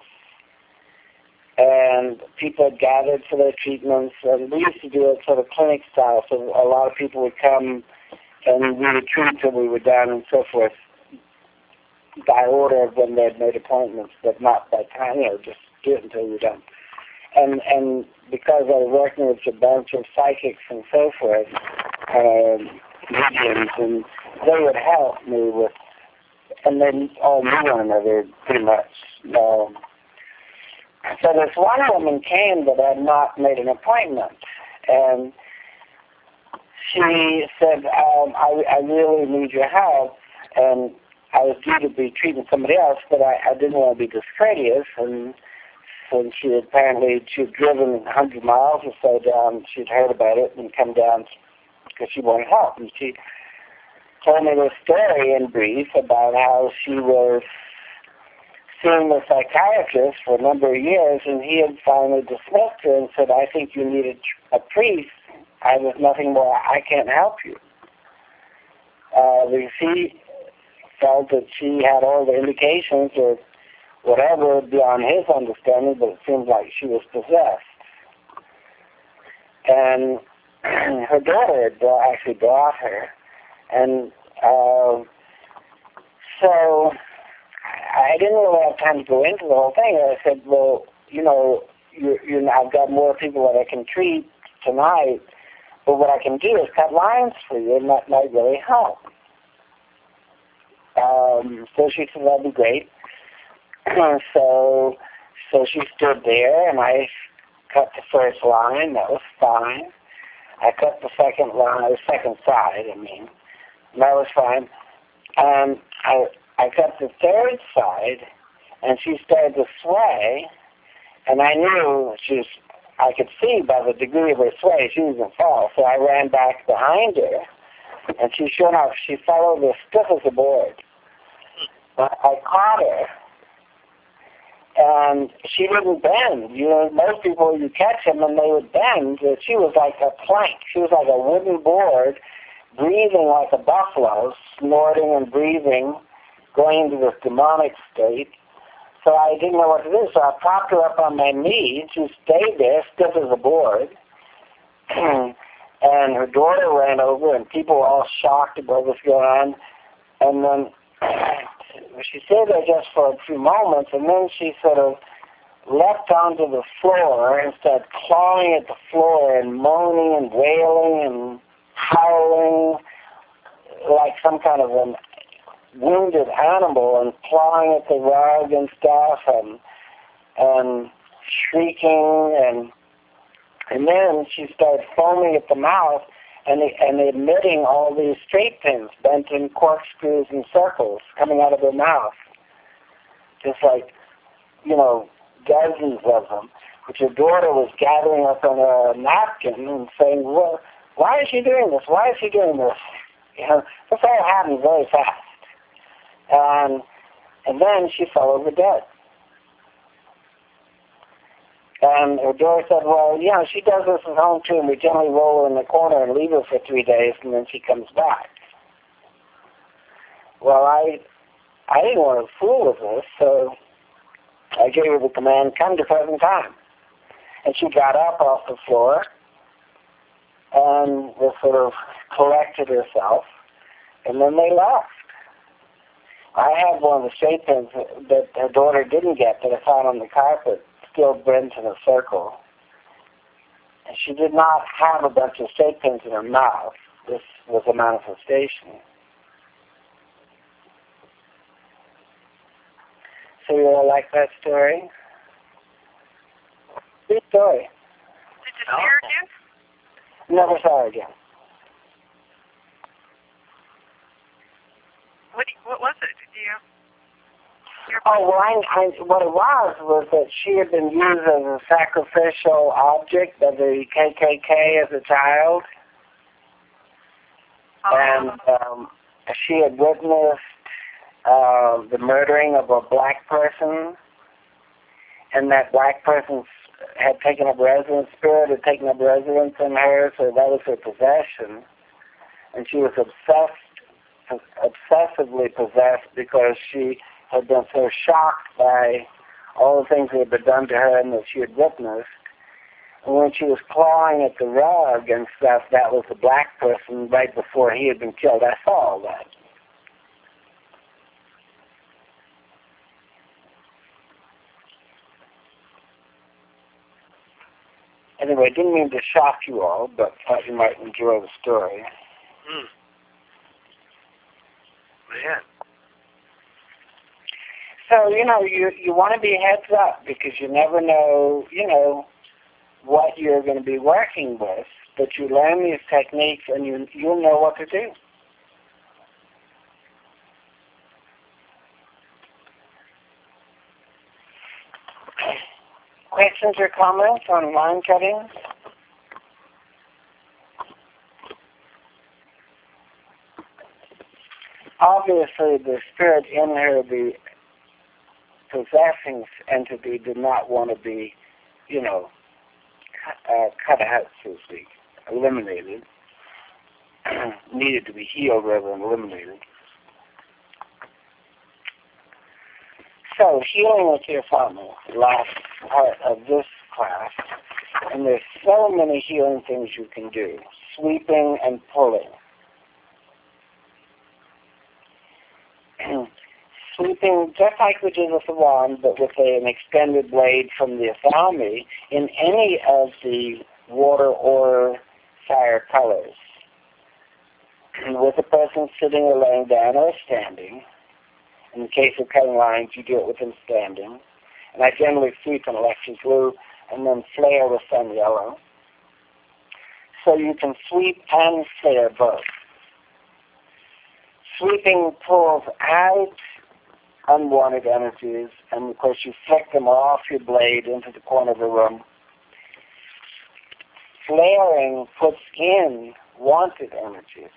And people had gathered for their treatments, and we used to do it sort of clinic style, so a lot of people would come and we would treat till we were done and so forth, by order of when they'd made appointments, but not by time, just do it until you're done. And because I was working with a bunch of psychics and so forth, mediums, and they would help me with, and they all knew one another pretty much. So this one woman came that had not made an appointment, and she said, I really need your help, and I was due to be treating somebody else, but I didn't want to be discourteous, and when she had driven 100 miles or so down, she'd heard about it and come down because she wanted help. And she told me this story in brief about how she was seeing a psychiatrist for a number of years, and he had finally dismissed her and said, I think you need a priest. I was nothing more. I can't help you. He felt that she had all the indications or whatever beyond his understanding, but it seemed like she was possessed. And her daughter had actually brought her. And so I didn't really have time to go into the whole thing. I said, well, I've got more people that I can treat tonight, but what I can do is cut lines for you, and that might really help. So she said, that'd be great. So she stood there, and I cut the first line. That was fine. I cut the second line, the second side, and that was fine. And I cut the third side, and she started to sway, and I knew I could see by the degree of her sway she was going to fall. So I ran back behind her, and sure enough, she fell over as stiff as a board. But I caught her, and she didn't bend. Most people, you catch them and they would bend. She was like a plank. She was like a wooden board, breathing like a buffalo, snorting and breathing, going into this demonic state. So I didn't know what to do. So I propped her up on my knee. She stayed there, stiff as a board. And her daughter ran over, and people were all shocked about what's going on. And then she stayed there just for a few moments, and then she sort of leapt onto the floor and started clawing at the floor and moaning and wailing and howling like some kind of a wounded animal, and clawing at the rug and stuff, and shrieking, and then she started foaming at the mouth, and emitting all these straight pins bent in corkscrews and circles coming out of her mouth. Just like, dozens of them, which her daughter was gathering up on a napkin and saying, well, why is she doing this? Why is she doing this? This all happened very fast. And then she fell over dead. And her daughter said, well, she does this at home too, and we generally roll her in the corner and leave her for 3 days, and then she comes back. Well, I didn't want to fool with this, so I gave her the command, come to present time. And she got up off the floor and just sort of collected herself, and then they left. I had one of the straight pins that her daughter didn't get that I found on the carpet, still bent in a circle. And she did not have a bunch of straight pins in her mouth. This was a manifestation. So you all like that story? Good story. Did you see her again? Never saw her again. What was it? Did you? Oh, well, what it was that she had been used as a sacrificial object by the KKK as a child. And she had witnessed the murdering of a black person, and that black person had taken up residence, spirit had taken up residence in her, so that was her possession. And she was obsessively possessed because she had been so shocked by all the things that had been done to her and that she had witnessed. And when she was clawing at the rug and stuff, that was the black person right before he had been killed. I saw all that. Anyway, I didn't mean to shock you all, but thought you might enjoy the story. Yeah. So, you want to be heads up because you never know, what you're going to be working with, but you learn these techniques and you'll know what to do. Questions or comments on line cutting? Obviously, the spirit in her, the possessing entity, did not want to be, cut out, so to speak, eliminated. Needed to be healed rather than eliminated. So, healing with your family, the last part of this class, and there's so many healing things you can do. Sweeping and pulling. Sweeping, just like we did with the wand, but with an extended blade from the Athami in any of the water or fire colors. With a person sitting or laying down or standing. In the case of cutting lines, you do it with them standing. And I generally sweep in electric blue and then flare with sun yellow. So you can sweep and flare both. Sweeping pulls out unwanted energies, and of course you flick them off your blade into the corner of the room. Flaring puts in wanted energies.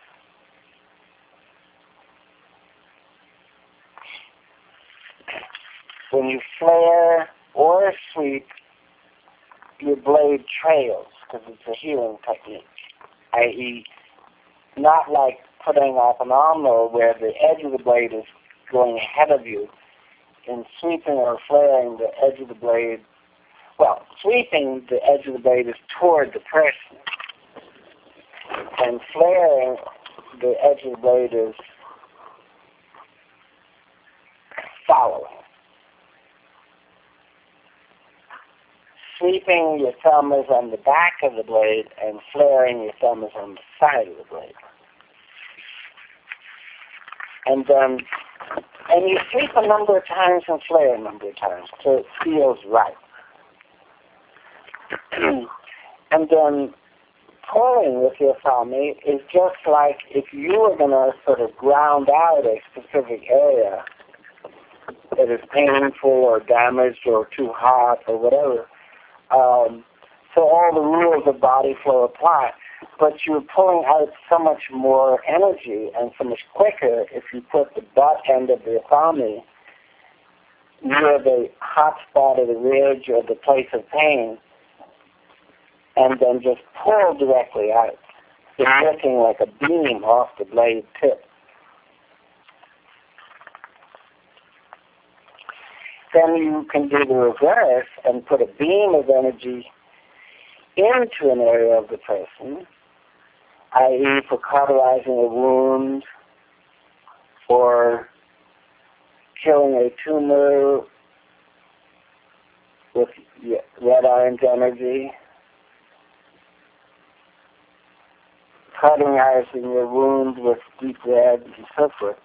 When you flare or sweep, your blade trails because it's a healing technique, i.e. not like putting off an armor where the edge of the blade is going ahead of you. In sweeping or flaring, the edge of the blade, sweeping, the edge of the blade is toward the person. And flaring, the edge of the blade is following. Sweeping, your thumb is on the back of the blade, and flaring, your thumb is on the side of the blade. And you sweep a number of times and flare a number of times so it feels right. And then pulling with your thummy is just like if you were going to sort of ground out a specific area that is painful or damaged or too hot or whatever. So all the rules of body flow apply. But you're pulling out so much more energy and so much quicker if you put the butt end of your thummy near the hot spot of the ridge or the place of pain, and then just pull directly out. It's looking like a beam off the blade tip. Then you can do the reverse and put a beam of energy into an area of the person, i.e. for cauterizing a wound or killing a tumor with red orange energy, cauterizing your wound with deep red and so forth,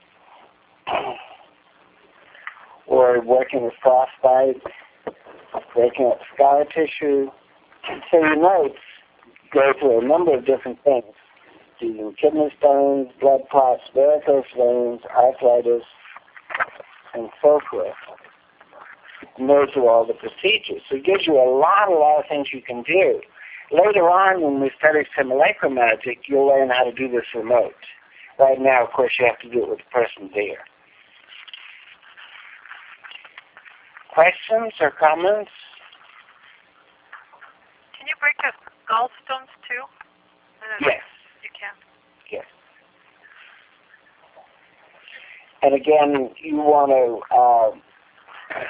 or working with frostbite, breaking up scar tissue. So your notes go to a number of different things, using kidney stones, blood clots, varicose veins, arthritis, and so forth. And those are all the procedures. So it gives you a lot of things you can do. Later on, when we study simulacrum magic, you'll learn how to do this remote. Right now, of course, you have to do it with the person there. Questions or comments? Can you break up gallstones too? Yes. You can. Yes. And again, you want to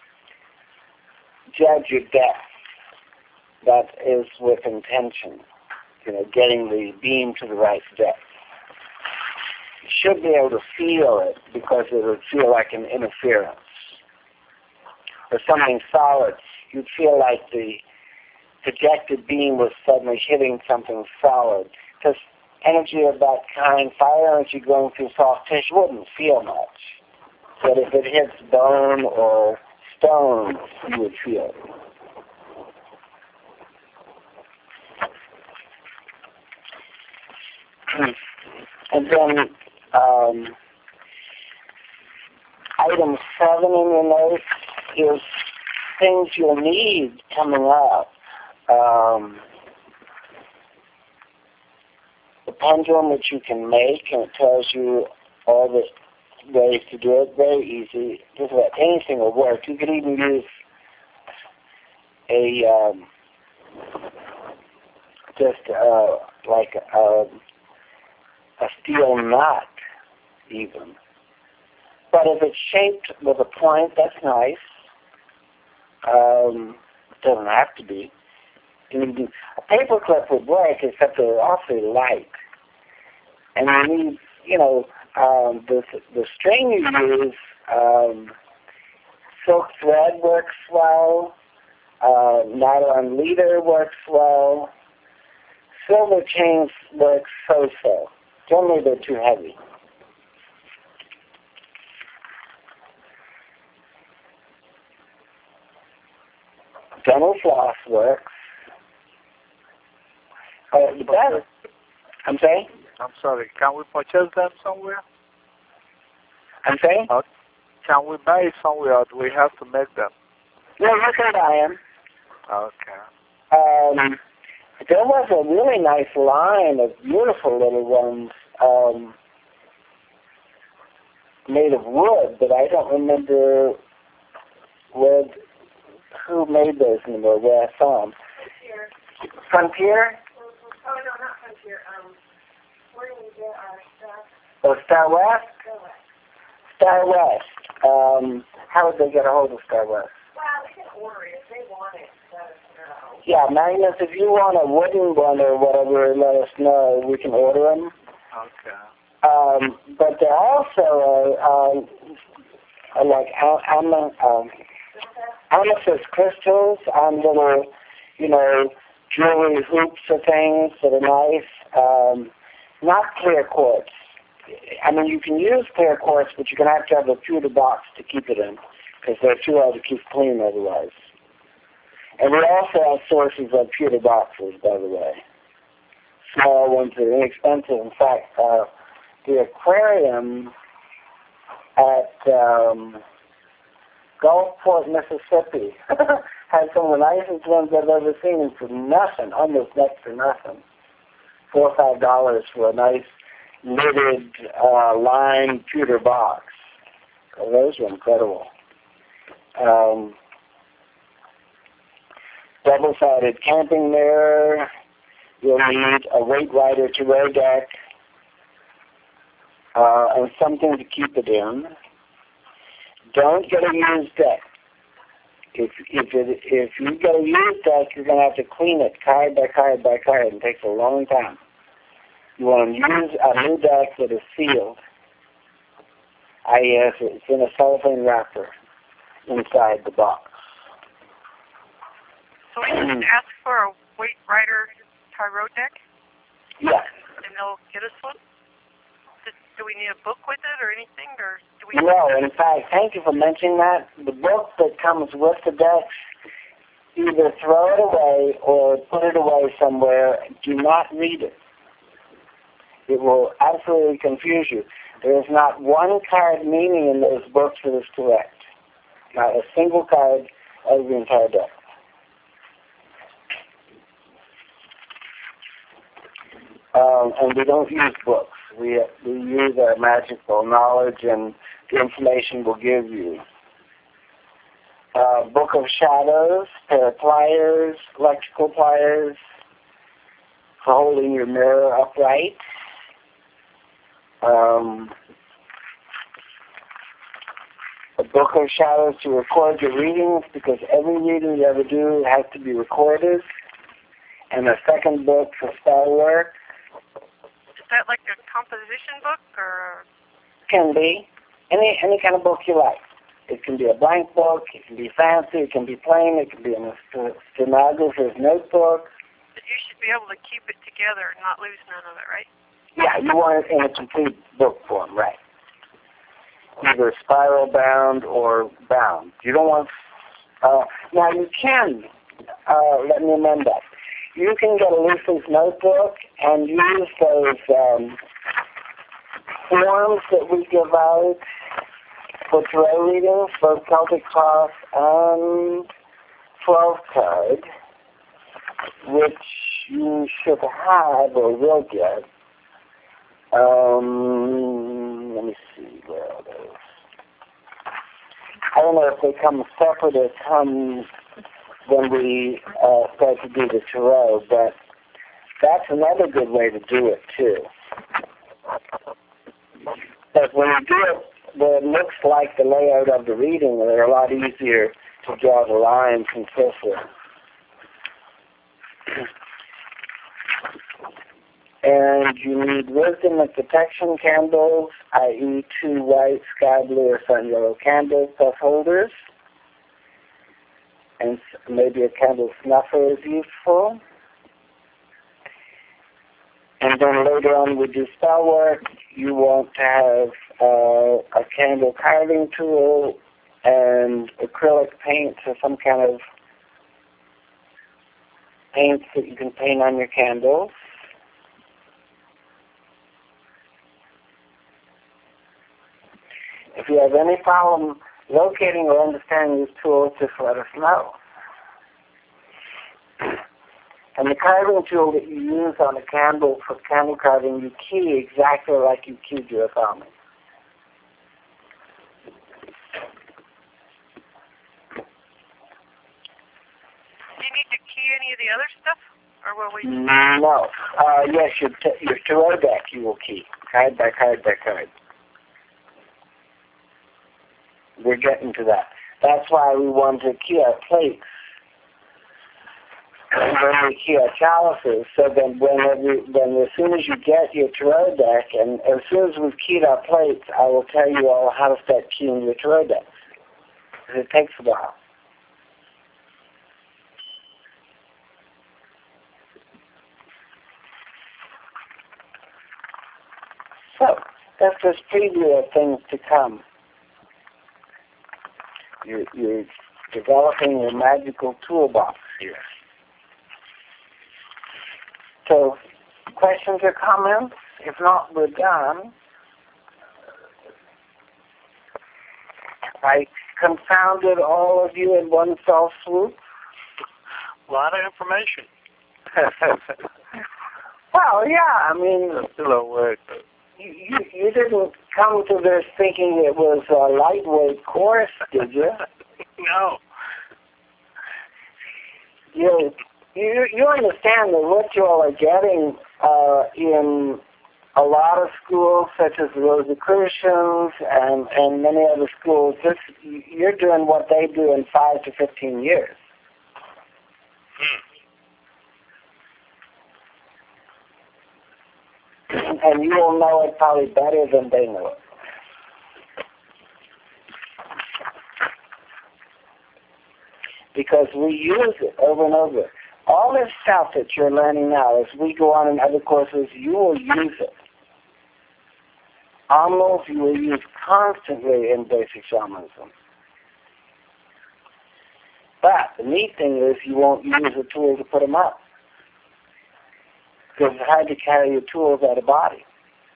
judge your depth. That is with intention, getting the beam to the right depth. You should be able to feel it because it would feel like an interference. Or something solid, you'd feel like the projected beam was suddenly hitting something solid. Because energy of that kind, fire energy going through soft tissue, wouldn't feel much. But if it hits bone or stone, you would feel it. And then item 7 in your notes is things you'll need coming up. The pendulum which you can make, and it tells you all the ways to do it. Very easy. Just about anything will work. You could even use a steel knot, even. But if it's shaped with a point, that's nice. It doesn't have to be. A paper clip would work, except they're awfully light. And you need, the string you use, silk thread works well, nylon leader works well, silver chains work so-so. Generally, they're too heavy. Dental floss works. I'm saying? I'm sorry. Can we purchase them somewhere? I'm saying? Can we buy it somewhere, or do we have to make them? No, you can buy them. Okay. There was a really nice line of beautiful little ones made of wood, but I don't remember who made those anymore, where I saw them. Frontier? Oh, no, not Frontier. Where do we get our stuff? Oh, Star West? Star West. How would they get a hold of Star West? Well, we can order it. If they want it, let us know. Yeah, Magnus, if you want a wooden one or whatever, let us know. We can order them. Okay. But they're also like amethyst crystals on little, jewelry hoops or things that are nice. Not clear quartz. I mean, you can use clear quartz, but you're going to have a pewter box to keep it in, because they're too hard to keep clean otherwise. And we also have sources of pewter boxes, by the way. small ones are inexpensive. In fact, the aquarium at Gulfport, Mississippi has some of the nicest ones I've ever seen for nothing, almost next to nothing. $4 or $5 for a nice knitted lined pewter box. Oh, those are incredible. Double-sided camping mirror. You'll need a weight rider to row deck and something to keep it in. Don't get a used deck. If you get a used deck, you're going to have to clean it card by card by card. It takes a long time. You want to use a new deck that is sealed. I.e., it's in a cellophane wrapper inside the box. So we just ask for a weight rider row deck? Yes. And they'll get us one? Do we need a book with it or anything? Or do we? No, in fact, thank you for mentioning that. The book that comes with the deck, either throw it away or put it away somewhere. Do not read it. It will absolutely confuse you. There is not one card meaning in those books that is correct. Not a single card of the entire deck. And we don't use books. We use our magical knowledge and the information we'll give you. Book of Shadows, pair of pliers, electrical pliers for holding your mirror upright. A book of shadows to record your readings, because every reading you ever do has to be recorded. And a second book for spell work. Is that like a composition book or? Can be any kind of book you like. It can be a blank book. It can be fancy. It can be plain. It can be in a stenographer's notebook. But you should be able to keep it together and not lose none of it, right? Yeah, you want it in a complete book form, right? Either spiral bound or bound. You don't want. Now you can. Let me amend that. You can get a loose notebook and use those forms that we give out for tarot readings, both Celtic Cross and 12 card, which you should have or will get. Let me see, where are those? I don't know if they come separate or come when we start to do the tarot, but that's another good way to do it too. But when you do it, it looks like the layout of the reading, they're a lot easier to draw the lines and so forth. And you need wisdom and protection candles, i.e. 2 white, sky blue, or sun yellow candles plus holders. And maybe a candle snuffer is useful. And then later on we do spell work. You want to have a candle carving tool and acrylic paint or some kind of paints that you can paint on your candles. If you have any problem locating or understanding these tools, just let us know. And the carving tool that you use on a candle for candle carving, you key exactly like you keyed your thumb. Do you need to key any of the other stuff? Or will we? No. Yes, your tarot deck you will key, card by card by card. We're getting to that. That's why we want to key our plates and when we key our chalices, so that when as soon as you get your tarot deck, and as soon as we've keyed our plates, I will tell you all how to start keying your tarot decks. It takes a while. So, that's just preview of things to come. You're developing your magical toolbox here. So, questions or comments? If not, we're done. I confounded all of you in one fell swoop. A lot of information. Well, yeah, I mean, I'm still awake. you didn't come to this thinking it was a lightweight course, did you? No. You understand that what you all are getting in a lot of schools, such as the Rosicrucians and many other schools, you're doing what they do in 5 to 15 years. And you will know it probably better than they know it. Because we use it over and over. All this stuff that you're learning now, as we go on in other courses, you will use it. Almost you will use constantly in basic shamanism. But the neat thing is you won't use the tools to put them up. Because it's hard to carry your tools out of body.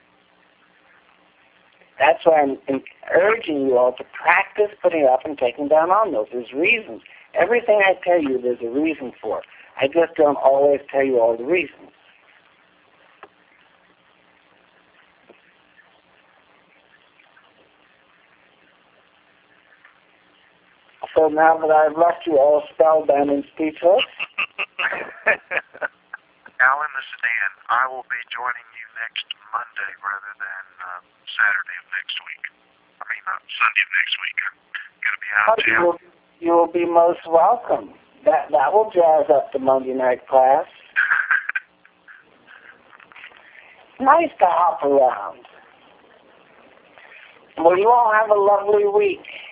That's why I'm urging you all to practice putting up and taking down on those. There's reasons. Everything I tell you, there's a reason for. I just don't always tell you all the reasons. So now that I've left you all spellbound and speechless. Alan, this is Dan. I will be joining you next Monday rather than Saturday of next week. Sunday of next week. I'm going to be out of town. You will be most welcome. That will jazz up the Monday night class. Nice to hop around. Well, you all have a lovely week.